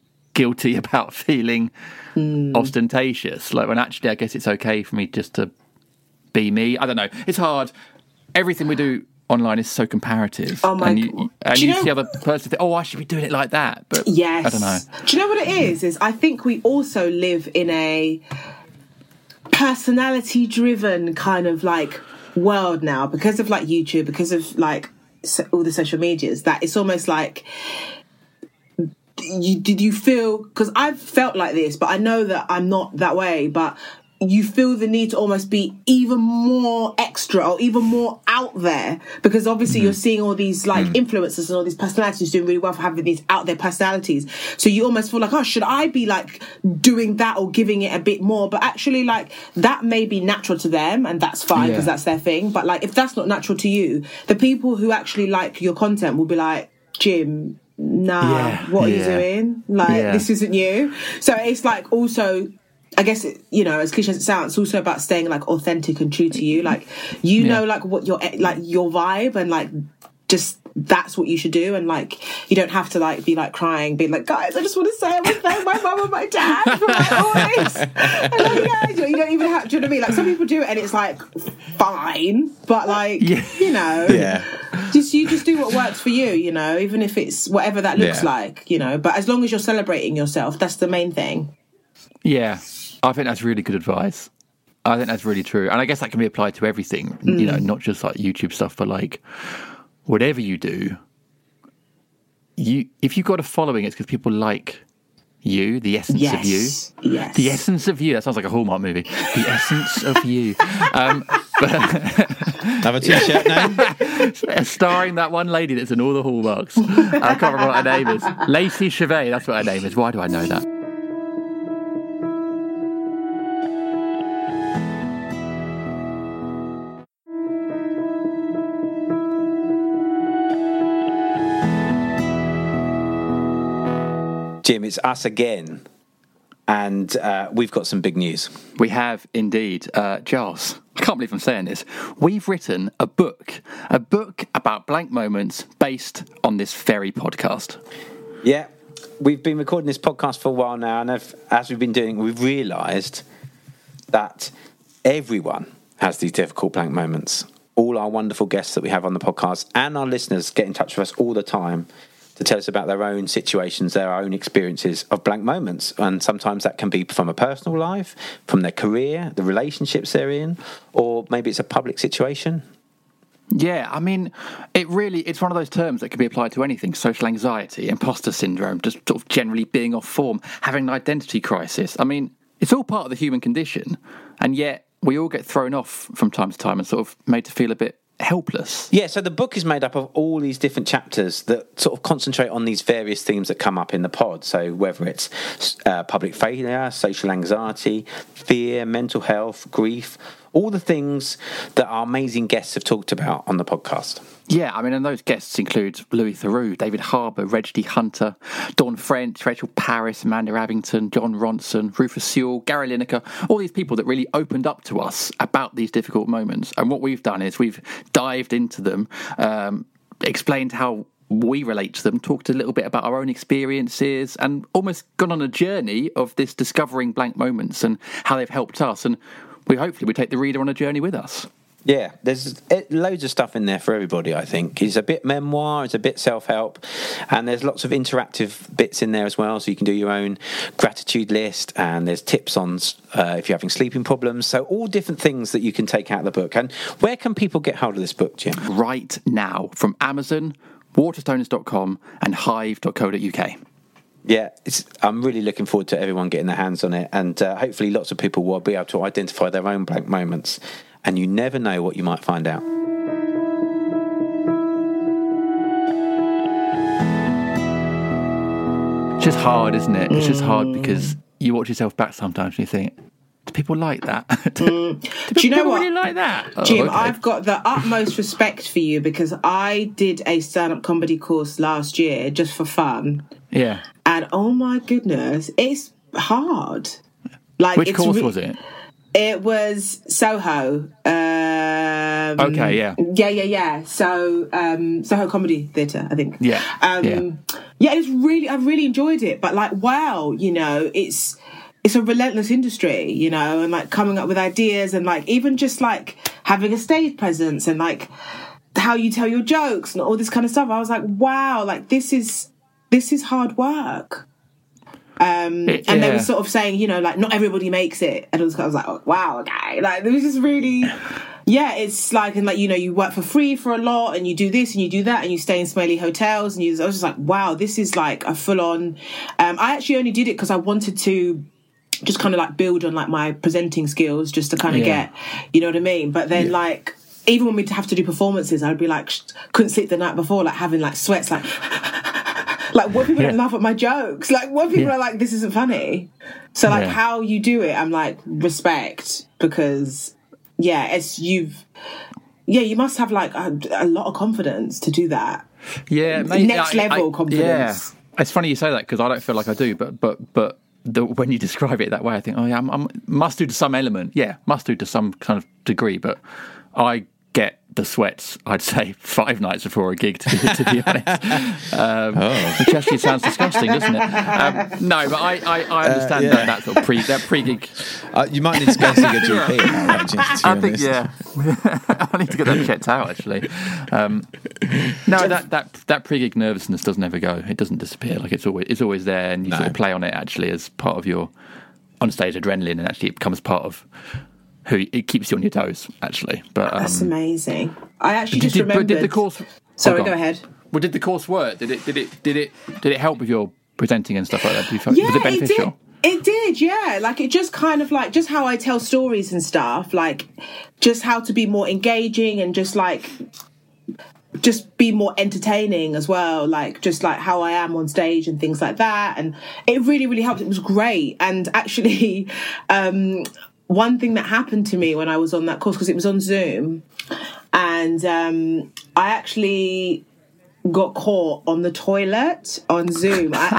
ostentatious. Like, when actually I guess it's okay for me just to be me. I don't know. It's hard. Everything we do online is so comparative. Oh my God. And you see the other person think, I should be doing it like that. But yes. I don't know. Do you know what it is I think we also live in a personality driven kind of like world now because of like YouTube, because of like all the social medias, that it's almost like did you feel, because I've felt like this, but I know that I'm not that way, but you feel the need to almost be even more extra or even more out there, because obviously you're seeing all these like influencers and all these personalities doing really well for having these out there personalities. So you almost feel like, should I be like doing that or giving it a bit more? But actually, like, that may be natural to them and that's fine because that's their thing. But like, if that's not natural to you, the people who actually like your content will be like, Jim, what are you doing? Like, this isn't you. So it's like, also, I guess, as cliche as it sounds, it's also about staying like authentic and true to you. Like, know, like what your vibe, and like just that's what you should do. And like, you don't have to like be like crying, being like, guys, I just want to say I want to thank my mum and my dad for like all this. And like, you don't even have, do you know what I mean? Like, some people do it and it's like fine, but like, you just do what works for you, even if it's whatever that looks like, but as long as you're celebrating yourself, that's the main thing. Yeah, I think that's really good advice. I think that's really true. And I guess that can be applied to everything, not just like YouTube stuff, but like whatever you do, if you've got a following, it's because people like you, the essence of you. Yes. The essence of you. That sounds like a Hallmark movie. The essence of you. Have a T-shirt name? Starring that one lady that's in all the Hallmarks. I can't remember what her name is. Lacey Chavez, that's what her name is. Why do I know that? Jim, it's us again, and we've got some big news. We have indeed. Giles, I can't believe I'm saying this. We've written a book about blank moments based on this very podcast. Yeah, we've been recording this podcast for a while now, and as we've been doing, we've realised that everyone has these difficult blank moments. All our wonderful guests that we have on the podcast and our listeners get in touch with us all the time to tell us about their own situations, their own experiences of blank moments. And sometimes that can be from a personal life, from their career, the relationships they're in, or maybe it's a public situation. Yeah, I mean, it's one of those terms that can be applied to anything. Social anxiety, imposter syndrome, just sort of generally being off form, having an identity crisis. I mean, it's all part of the human condition. And yet we all get thrown off from time to time and sort of made to feel a bit helpless. Yeah, so the book is made up of all these different chapters that sort of concentrate on these various themes that come up in the pod. So whether it's public failure, social anxiety, fear, mental health, grief, all the things that our amazing guests have talked about on the podcast. Yeah, I mean, and those guests include Louis Theroux, David Harbour, Reg D. Hunter, Dawn French, Rachel Parris, Amanda Abington, John Ronson, Rufus Sewell, Gary Lineker, all these people that really opened up to us about these difficult moments. And what we've done is we've dived into them, explained how we relate to them, talked a little bit about our own experiences, and almost gone on a journey of this discovering blank moments and how they've helped us. And hopefully we take the reader on a journey with us. Yeah, there's loads of stuff in there for everybody, I think. It's a bit memoir, it's a bit self-help, and there's lots of interactive bits in there as well, so you can do your own gratitude list, and there's tips on if you're having sleeping problems, so all different things that you can take out of the book. And where can people get hold of this book, Jim? Right now, from Amazon, waterstoners.com and hive.co.uk. Yeah, I'm really looking forward to everyone getting their hands on it, and hopefully lots of people will be able to identify their own blank moments. And you never know what you might find out. It's just hard, isn't it? It's just hard because you watch yourself back sometimes and you think, Do people like that? Do you know what? Really like that? Jim, I've got the utmost respect for you because I did a stand-up comedy course last year just for fun. Yeah. And oh my goodness, it's hard. Like, which course was it? It was Soho. Okay, yeah. Yeah. So, Soho Comedy Theatre, I think. Yeah. Yeah, it's really, I've really enjoyed it. But like, wow, you know, it's a relentless industry, you know, and like coming up with ideas and like even just like having a stage presence and like how you tell your jokes and all this kind of stuff. I was like, wow, like this is hard work. And they were sort of saying, you know, like not everybody makes it. And I was like, oh, wow, okay. Like it was just really, yeah, it's like, and like, you know, you work for free for a lot and you do this and you do that and you stay in smelly hotels. And I was just like, wow, this is like a full on, I actually only did it because I wanted to just kind of like build on like my presenting skills just to kind of get, you know what I mean? But then like, even when we'd have to do performances, I'd be like, couldn't sleep the night before, like having like sweats, like, like what people don't laugh at my jokes? Like what people are like, this isn't funny. So like how you do it, I'm like, respect, because you must have like a lot of confidence to do that. Yeah. Next level confidence. Yeah. It's funny you say that because I don't feel like I do, but when you describe it that way, I think, oh yeah, I must do to some element. Yeah, must do to some kind of degree, but I get the sweats, I'd say, 5 nights before a gig, to be honest. Which actually sounds disgusting, doesn't it? No, but I understand that sort of pre-gig. You might need to go see a GP. I think, I need to get that checked out, actually. No, that pre-gig nervousness doesn't ever go. It doesn't disappear. Like it's always there, and you sort of play on it actually as part of your on-stage adrenaline, and actually it becomes part of who it keeps you on your toes, actually. But that's amazing. I actually just remembered. Did the course? Sorry, go ahead. Well, did the course work? Did it help with your presenting and stuff like that? Was it beneficial? It did, yeah. Like it just kind of like just how I tell stories and stuff. Like just how to be more engaging and just be more entertaining as well. Like just like how I am on stage and things like that. And it really, really helped. It was great. And actually, one thing that happened to me when I was on that course, because it was on Zoom, and I actually got caught on the toilet on Zoom at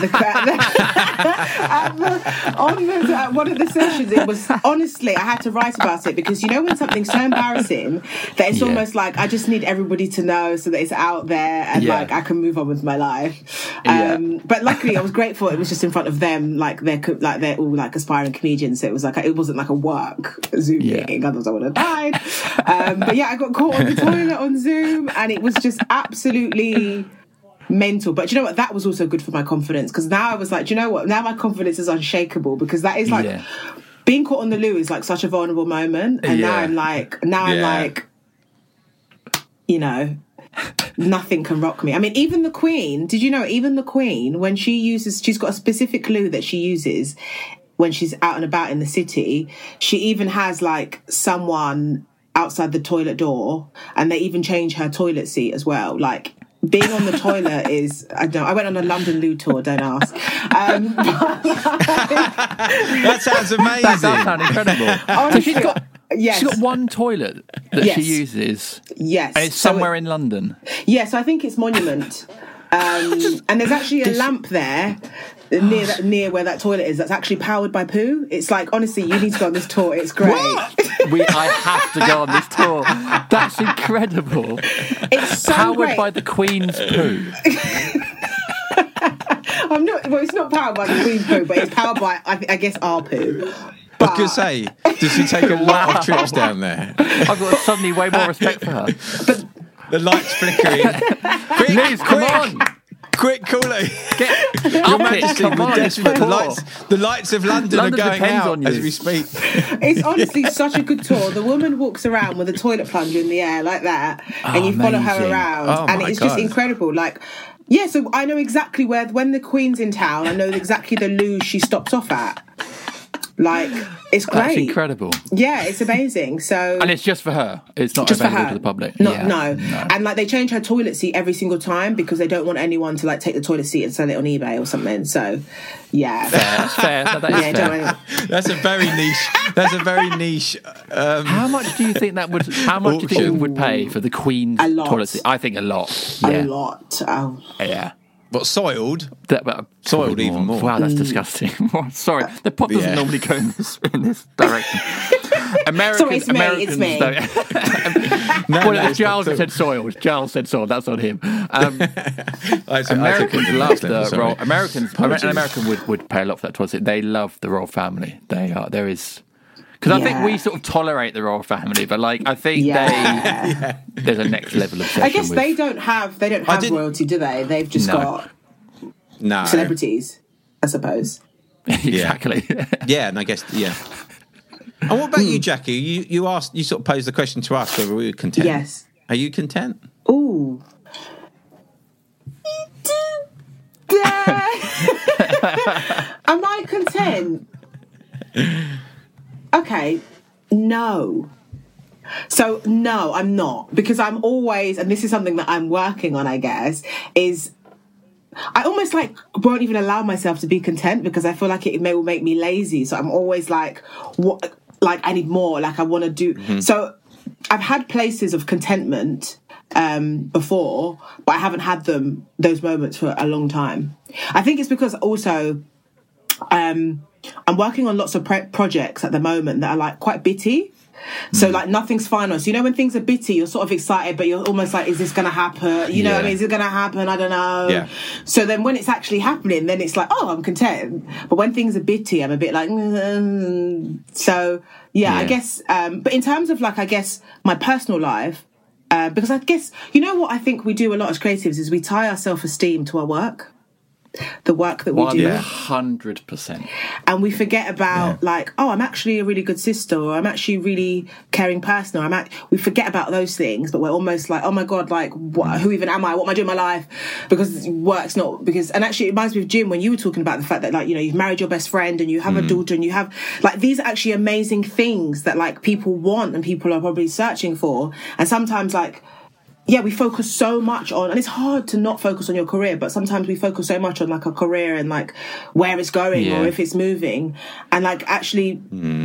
one of the sessions. It was, honestly, I had to write about it because you know when something's so embarrassing that it's almost like I just need everybody to know so that it's out there and like I can move on with my life. But luckily I was grateful it was just in front of them, like they're all like aspiring comedians, so it was like it wasn't like a work Zoom meeting, otherwise I would have died. But yeah, I got caught on the toilet on Zoom and it was just absolutely mental. But do you know what, that was also good for my confidence, because now I was like, do you know what, now my confidence is unshakable, because that is like being caught on the loo is like such a vulnerable moment, and now I'm like you know, nothing can rock me. I mean, even the Queen, did you know, even the Queen, when she's got a specific loo that she uses when she's out and about in the city. She even has like someone outside the toilet door, and they even change her toilet seat as well. Like being on the toilet is, I don't know, I went on a London loo tour, don't ask. That sounds amazing. That does sound incredible. Honestly, so she's got one toilet that she uses. Yes. And it's somewhere in London. Yes, I think it's Monument. And there's actually a lamp there near where that toilet is that's actually powered by poo. It's like, honestly, you need to go on this tour. It's great. I have to go on this tour. That's incredible. It's so powered great. by the Queen's poo. It's not powered by the Queen's poo, but it's powered by, I guess, our poo. I was going to say, does she take a lot of trips down there? I've got suddenly way more respect for her. But the lights flickering. Quick, Liz, come on. Quick, call it. Your Majesty, we're desperate. The lights of London are going out as we speak. It's honestly such a good tour. The woman walks around with a toilet plunger in the air like that, and you follow her around, and it's just incredible. Like, yeah, so I know exactly when the Queen's in town, I know exactly the loo she stops off at. Like, it's great. That's incredible. Yeah, it's amazing. So, and it's just for her. It's not just available to the public. No. And like, they change her toilet seat every single time because they don't want anyone to like take the toilet seat and sell it on eBay or something. So, yeah, fair. No, that is fair. That's a very niche. That's a very niche. How much do you think that would? How much do you think you would pay for the Queen's toilet seat? I think a lot. Yeah. A lot. Oh. Yeah. What, soiled? Soiled even more. Wow, that's disgusting. Sorry, the pot doesn't normally go in this direction. Americans, it's me. Giles said soiled. Giles said soiled. That's on him. Americans love the royal. An American would pay a lot for that toilet seat. They love the royal family. There is. Because I think we sort of tolerate the royal family, but like I think there's a next level of. I guess they don't have royalty, do they? They've just got celebrities, I suppose. Exactly. Yeah, and I guess And what about you, Jackie? You sort of posed the question to us whether we were content. Yes. Are you content? Ooh. Am I content? Okay, no. So, no, I'm not. Because I'm always, and this is something that I'm working on, I guess, is I almost like won't even allow myself to be content because I feel like it will make me lazy. So I'm always like, what? Like, I need more. Like, I want to do. Mm-hmm. So I've had places of contentment before, but I haven't had those moments for a long time. I think it's because also I'm working on lots of projects at the moment that are like quite bitty. So like nothing's final. So when things are bitty, you're sort of excited, but you're almost like, is this going to happen? You know what I mean? Is it going to happen? I don't know. Yeah. So then when it's actually happening, then it's like, oh, I'm content. But when things are bitty, I'm a bit like, So I guess, but in terms of like, I guess my personal life, because I guess, what I think we do a lot as creatives is we tie our self-esteem to our work. The work that we do. Yeah, 100%. And we forget about like, oh, I'm actually a really good sister, or I'm actually a really caring person, or we forget about those things, but we're almost like, oh my God, like, who even am I? What am I doing in my life? Because work's not, and actually it reminds me of Jim when you were talking about the fact that like, you've married your best friend and you have a daughter and you have, like, these are actually amazing things that like people want and people are probably searching for. And sometimes like, we focus so much on, and it's hard to not focus on your career, but sometimes we focus so much on like a career and like where it's going or if it's moving, and like actually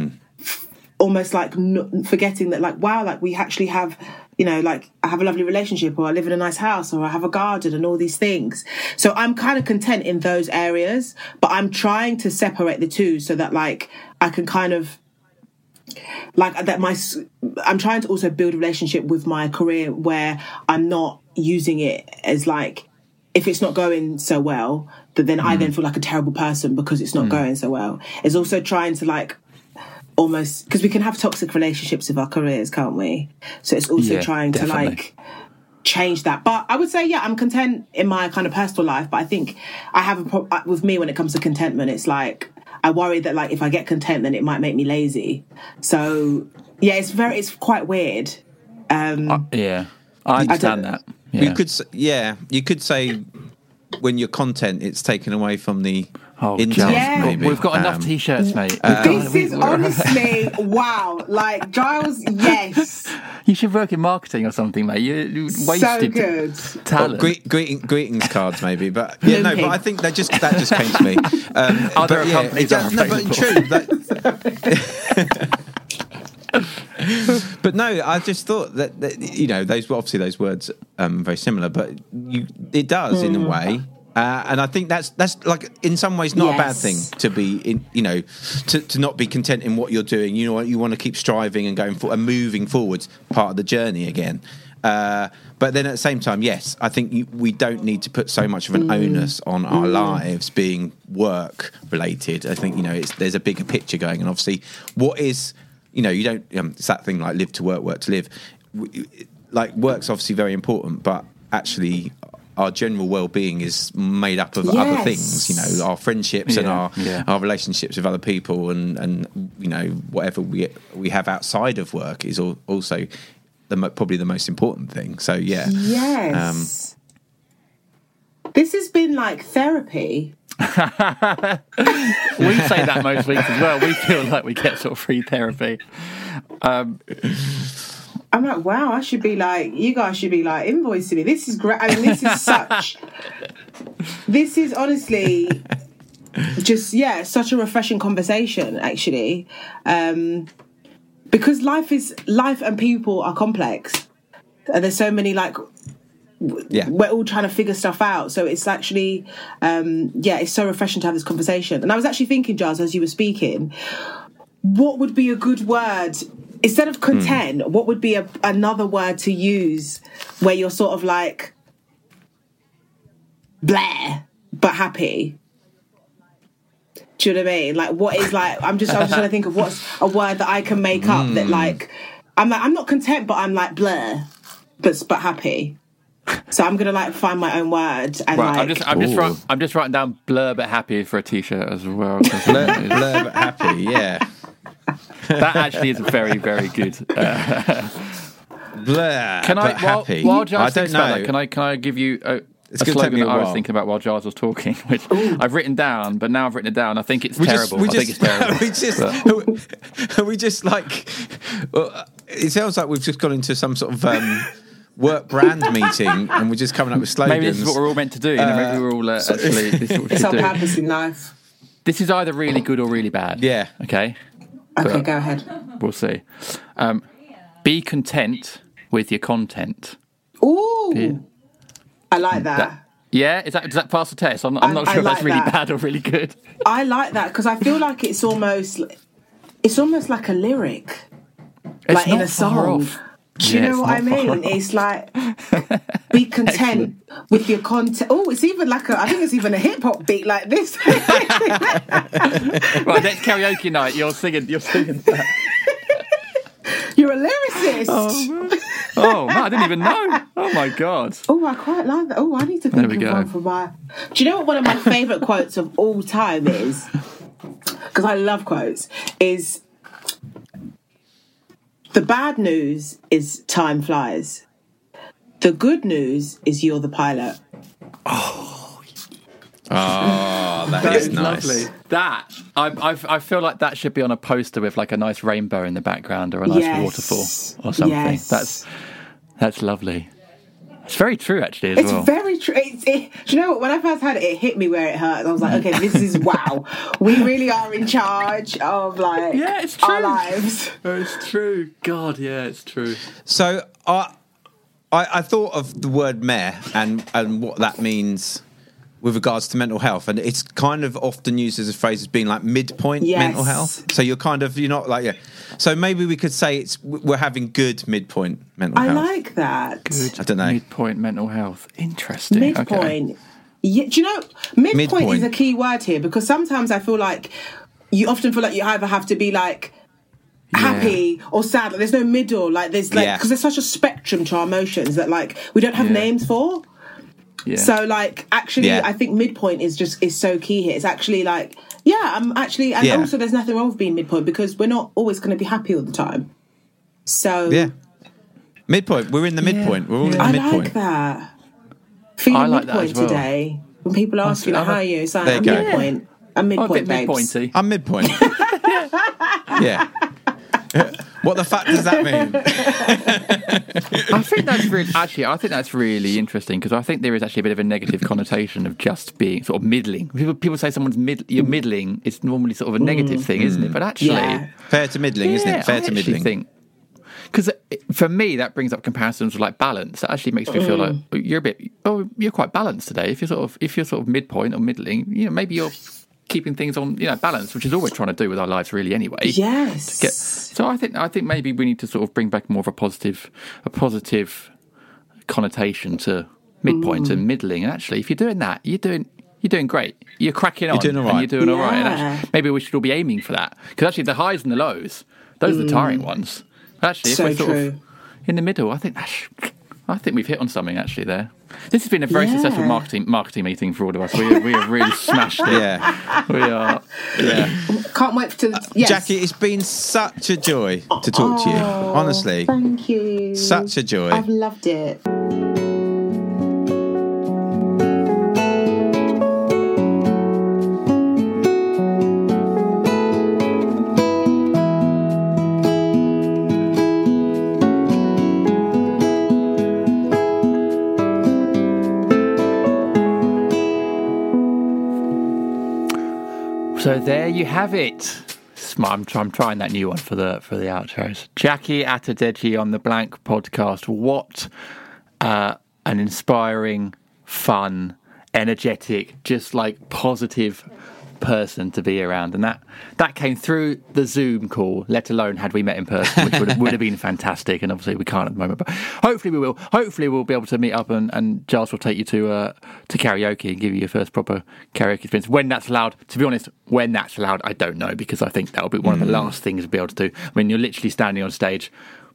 almost like forgetting that like, wow, like we actually have, like I have a lovely relationship, or I live in a nice house, or I have a garden and all these things. So I'm kind of content in those areas, but I'm trying to separate the two so that like I can kind of like that I'm trying to also build a relationship with my career where I'm not using it as like, if it's not going so well, that then I then feel like a terrible person because it's not going so well. It's also trying to like almost, because we can have toxic relationships with our careers, can't we? So it's also trying to like change that. But I would say, I'm content in my kind of personal life, but I think I have with me when it comes to contentment, it's like, I worry that like if I get content, then it might make me lazy. So it's quite weird. I understand that. Yeah. You could say when you're content, it's taken away from the intent. Yeah. Maybe. We've got enough t-shirts, mate. This is honestly wow. Like Giles, yes. You should work in marketing or something, mate. You wasted talent. Well, greetings cards, maybe, but but I think that just came to me. Other companies but true. But no, I just thought that those were obviously those words very similar, but it does in a way. And I think that's like in some ways not a bad thing to be to not be content in what you're doing. You want to keep striving and going and moving forwards, part of the journey again. But then at the same time, yes, I think we don't need to put so much of an onus on our lives being work related. I think there's a bigger picture going, and obviously, what is you don't it's that thing like live to work, work to live. Like work's obviously very important, but actually our general well-being is made up of other things, our friendships and our relationships with other people, and whatever we have outside of work is also probably the most important thing. So yes, this has been like therapy. We say that most weeks as well. We feel like we get sort of free therapy. I'm like, wow, you guys should be like invoicing me. This is great. I mean, this is honestly just, such a refreshing conversation, actually. Because life and people are complex. And there's so many, we're all trying to figure stuff out. So it's actually, it's so refreshing to have this conversation. And I was actually thinking, Giles, as you were speaking, what would be a good word? Instead of content, what would be another word to use where you're sort of like, blah, but happy? Do you know what I mean? Like, what is like? I'm just trying to think of what's a word that I can make up that I'm not content, but I'm like blah, but happy. So I'm gonna find my own word and I'm just writing down blur but happy for a t-shirt as well. blur but happy, yeah. That actually is very, very good. Blur but happy. While Giles thinks about that, can I give you a slogan that I was thinking about while Giles was talking, which I've written down, but now I've written it down. I think it's terrible. It sounds like we've just gone into some sort of work brand meeting and we're just coming up with slogans. Maybe this is what we're all meant to do. Maybe we're all actually. This is what we should do. Purpose in life. This is either really good or really bad. Yeah. Okay. Okay, go ahead. We'll see. Be content with your content. Ooh. I like that. Does that pass the test? I'm not sure if that's really bad or really good. I like that because I feel like it's almost like a lyric, it's in a song. Do you know what I mean? It's like, be content with your content. Oh, it's even I think it's even a hip hop beat like this. Right, next karaoke night, you're singing that. You're a lyricist. Oh man, I didn't even know. Oh my god. Oh, I quite like that. Oh, I need to think of one for my... Do you know what one of my favourite quotes of all time is? Because I love quotes. Is, the bad news is time flies. The good news is you're the pilot. Oh, that is nice. Lovely. That I feel like that should be on a poster with a nice rainbow in the background or a nice waterfall or something. Yes. That's lovely. It's very true, actually. It's very true. Do you know what? When I first had it, it hit me where it hurt. I was like, okay, this is wow. We really are in charge of it's true. our lives. It's true. God, yeah, it's true. So I thought of the word meh and what that means with regards to mental health, and it's kind of often used as a phrase as being midpoint mental health. So you're not So maybe we could say we're having good midpoint mental health. I like that. Good. I don't know. Midpoint mental health. Interesting. Midpoint. Okay. Yeah, do you know midpoint is a key word here, because sometimes I feel like you often feel like you either have to be happy or sad. There's no middle. There's because there's such a spectrum to our emotions that we don't have names for. Yeah. So actually, I think midpoint is so key here. It's actually I'm actually, and also there's nothing wrong with being midpoint because we're not always going to be happy all the time. So midpoint. We're in the midpoint. We're all in the midpoint. I like that. Feeling midpoint today. When people ask you how are you, it's I'm midpoint. I'm midpoint, babes. I'm midpoint. Yeah. What the fuck does that mean? I think that's really interesting, because I think there is actually a bit of a negative connotation of just being sort of middling. People say you're middling. It's normally sort of a negative thing, isn't it? But actually, fair to middling, isn't it? Fair to middling. Because for me, that brings up comparisons with balance. That actually makes me feel like you're quite balanced today. If you're sort of midpoint or middling, maybe you're keeping things on balance, which is all we're trying to do with our lives really anyway. Yes. So I think maybe we need to sort of bring back more of a positive connotation to midpoint and middling. And actually, if you're doing that, you're doing great. You're cracking on. You're doing all right. And you're doing all right. And actually, maybe we should all be aiming for that, because actually the highs and the lows, those are the tiring ones. But actually, if we're sort of in the middle, I think we've hit on something actually there. This has been a very successful marketing meeting for all of us. We have really smashed it. Yeah. We are. Yeah. Can't wait to... Yes. Jackie, it's been such a joy to talk to you. Honestly. Thank you. Such a joy. I've loved it. So there you have it. I'm trying that new one for the outros. Jackie Adedeji on the Blank podcast. What an inspiring, fun, energetic, just like positive person to be around, and that came through the Zoom call, let alone had we met in person, which would have been fantastic. And obviously we can't at the moment, but hopefully we will. Hopefully we'll be able to meet up, and Giles will take you to karaoke and give you your first proper karaoke experience when that's allowed. To be honest, when that's allowed, I don't know, because I think that'll be one of the last things we'll be able to do. I mean, you're literally standing on stage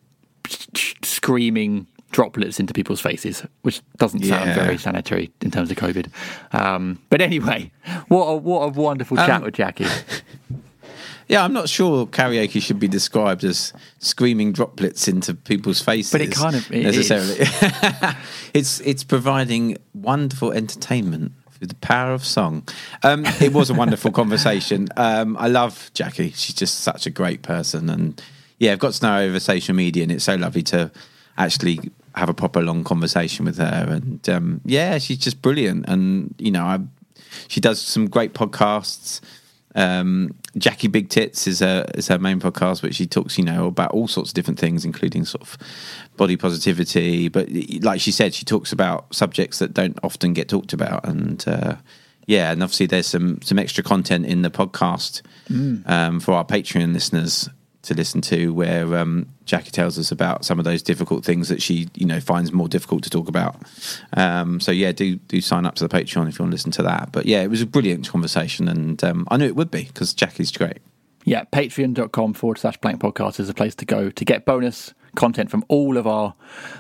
screaming droplets into people's faces, which doesn't sound very sanitary in terms of COVID. But anyway, what a wonderful chat with Jackie. Yeah, I'm not sure karaoke should be described as screaming droplets into people's faces. But it kind of necessarily. It's providing wonderful entertainment through the power of song. It was a wonderful conversation. I love Jackie. She's just such a great person. And yeah, I've got to know her over social media, and it's so lovely to actually have a proper long conversation with her. And yeah, she's just brilliant. And you know, she does some great podcasts. Jackie Big Tits is her main podcast, which she talks, you know, about all sorts of different things, including sort of body positivity. But like she said, she talks about subjects that don't often get talked about. And yeah, and obviously there's some extra content in the podcast for our Patreon listeners to listen to, where Jackie tells us about some of those difficult things that she, you know, finds more difficult to talk about. So yeah, do sign up to the Patreon if you want to listen to that. But yeah, it was a brilliant conversation, and I knew it would be, because Jackie's great. Yeah, patreon.com/blank podcast is a place to go to get bonus content from all of our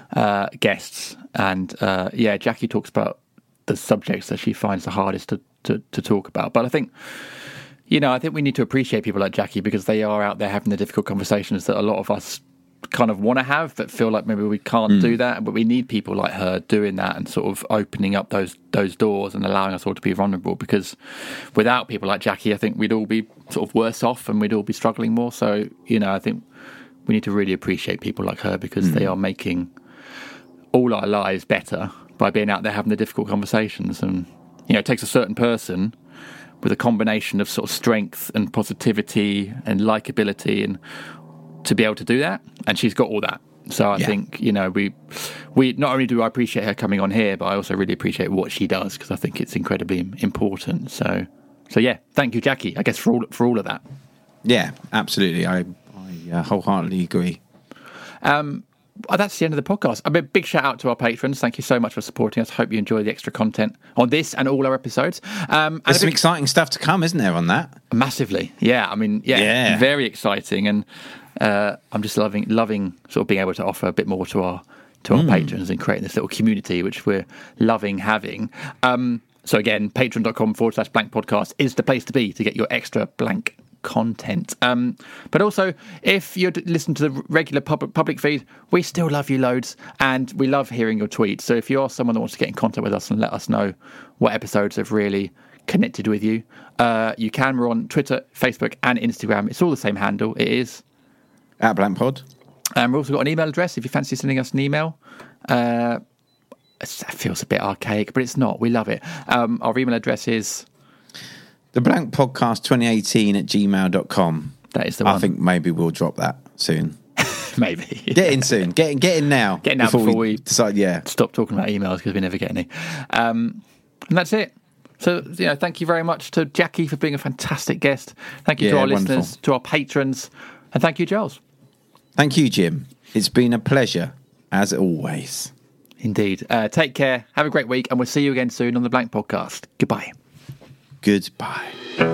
guests. And yeah, Jackie talks about the subjects that she finds the hardest to talk about. But I think, you know, I think we need to appreciate people like Jackie, because they are out there having the difficult conversations that a lot of us kind of want to have, but feel like maybe we can't do that. But we need people like her doing that and sort of opening up those doors and allowing us all to be vulnerable, because without people like Jackie, I think we'd all be sort of worse off and we'd all be struggling more. So, you know, I think we need to really appreciate people like her, because they are making all our lives better by being out there having the difficult conversations. And, you know, it takes a certain person with a combination of sort of strength and positivity and likability, and to be able to do that. And she's got all that. So I think, you know, we not only do I appreciate her coming on here, but I also really appreciate what she does, because I think it's incredibly important. So yeah, thank you, Jackie, I guess, for all of that. Yeah, absolutely. I wholeheartedly agree. That's the end of the podcast. A big shout out to our patrons. Thank you so much for supporting us. Hope you enjoy the extra content on this and all our episodes. There's some exciting stuff to come, isn't there, on that? Massively. Yeah, I mean, yeah. Very exciting. And I'm just loving sort of being able to offer a bit more to our patrons and creating this little community, which we're loving having. So again, patreon.com/blank podcast is the place to be to get your extra blank content. But also, if you listen to the regular public feed, we still love you loads, and we love hearing your tweets. So if you are someone that wants to get in contact with us and let us know what episodes have really connected with you, you can. We're on Twitter, Facebook and Instagram. It's all the same handle. It is @BlankPod. And we've also got an email address if you fancy sending us an email. It feels a bit archaic, but it's not. We love it. Our email address is The Blank Podcast 2018@gmail.com. That is the one. I think maybe we'll drop that soon. Maybe. Get in soon. Get in now. Get in now before we decide. Yeah. Stop talking about emails, because we never get any. And that's it. So, you know, thank you very much to Jackie for being a fantastic guest. Thank you to our listeners, to our patrons, and thank you, Giles. Thank you, Jim. It's been a pleasure, as always. Indeed. Take care. Have a great week, and we'll see you again soon on the Blank Podcast. Goodbye. Goodbye.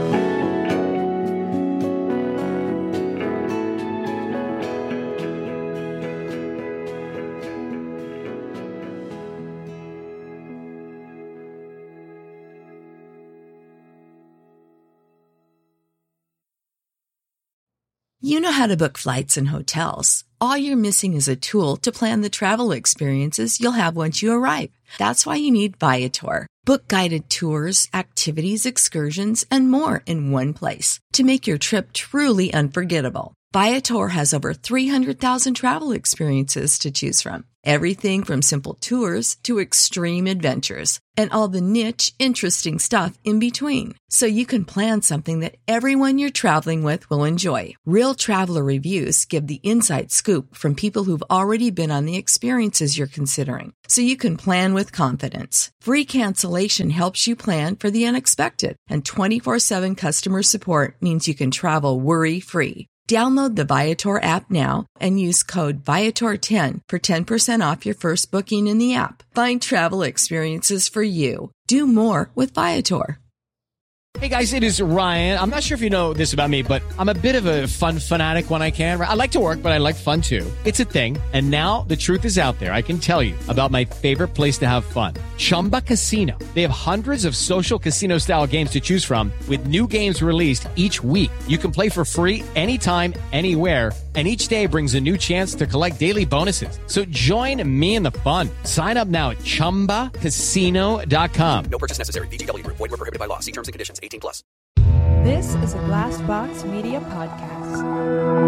You know how to book flights and hotels. All you're missing is a tool to plan the travel experiences you'll have once you arrive. That's why you need Viator. Book guided tours, activities, excursions, and more in one place to make your trip truly unforgettable. Viator has over 300,000 travel experiences to choose from. Everything from simple tours to extreme adventures and all the niche, interesting stuff in between. So you can plan something that everyone you're traveling with will enjoy. Real traveler reviews give the inside scoop from people who've already been on the experiences you're considering. So you can plan with confidence. Free cancellation helps you plan for the unexpected. And 24/7 customer support means you can travel worry-free. Download the Viator app now and use code Viator10 for 10% off your first booking in the app. Find travel experiences for you. Do more with Viator. Hey guys, it is Ryan. I'm not sure if you know this about me, but I'm a bit of a fun fanatic when I can. I like to work, but I like fun too. It's a thing. And now the truth is out there. I can tell you about my favorite place to have fun. Chumba Casino. They have hundreds of social casino style games to choose from with new games released each week. You can play for free anytime, anywhere. And each day brings a new chance to collect daily bonuses. So join me in the fun. Sign up now at ChumbaCasino.com. No purchase necessary. VGW Group. Void where prohibited by law. See terms and conditions. 18+. This is a Glassbox Media Podcast.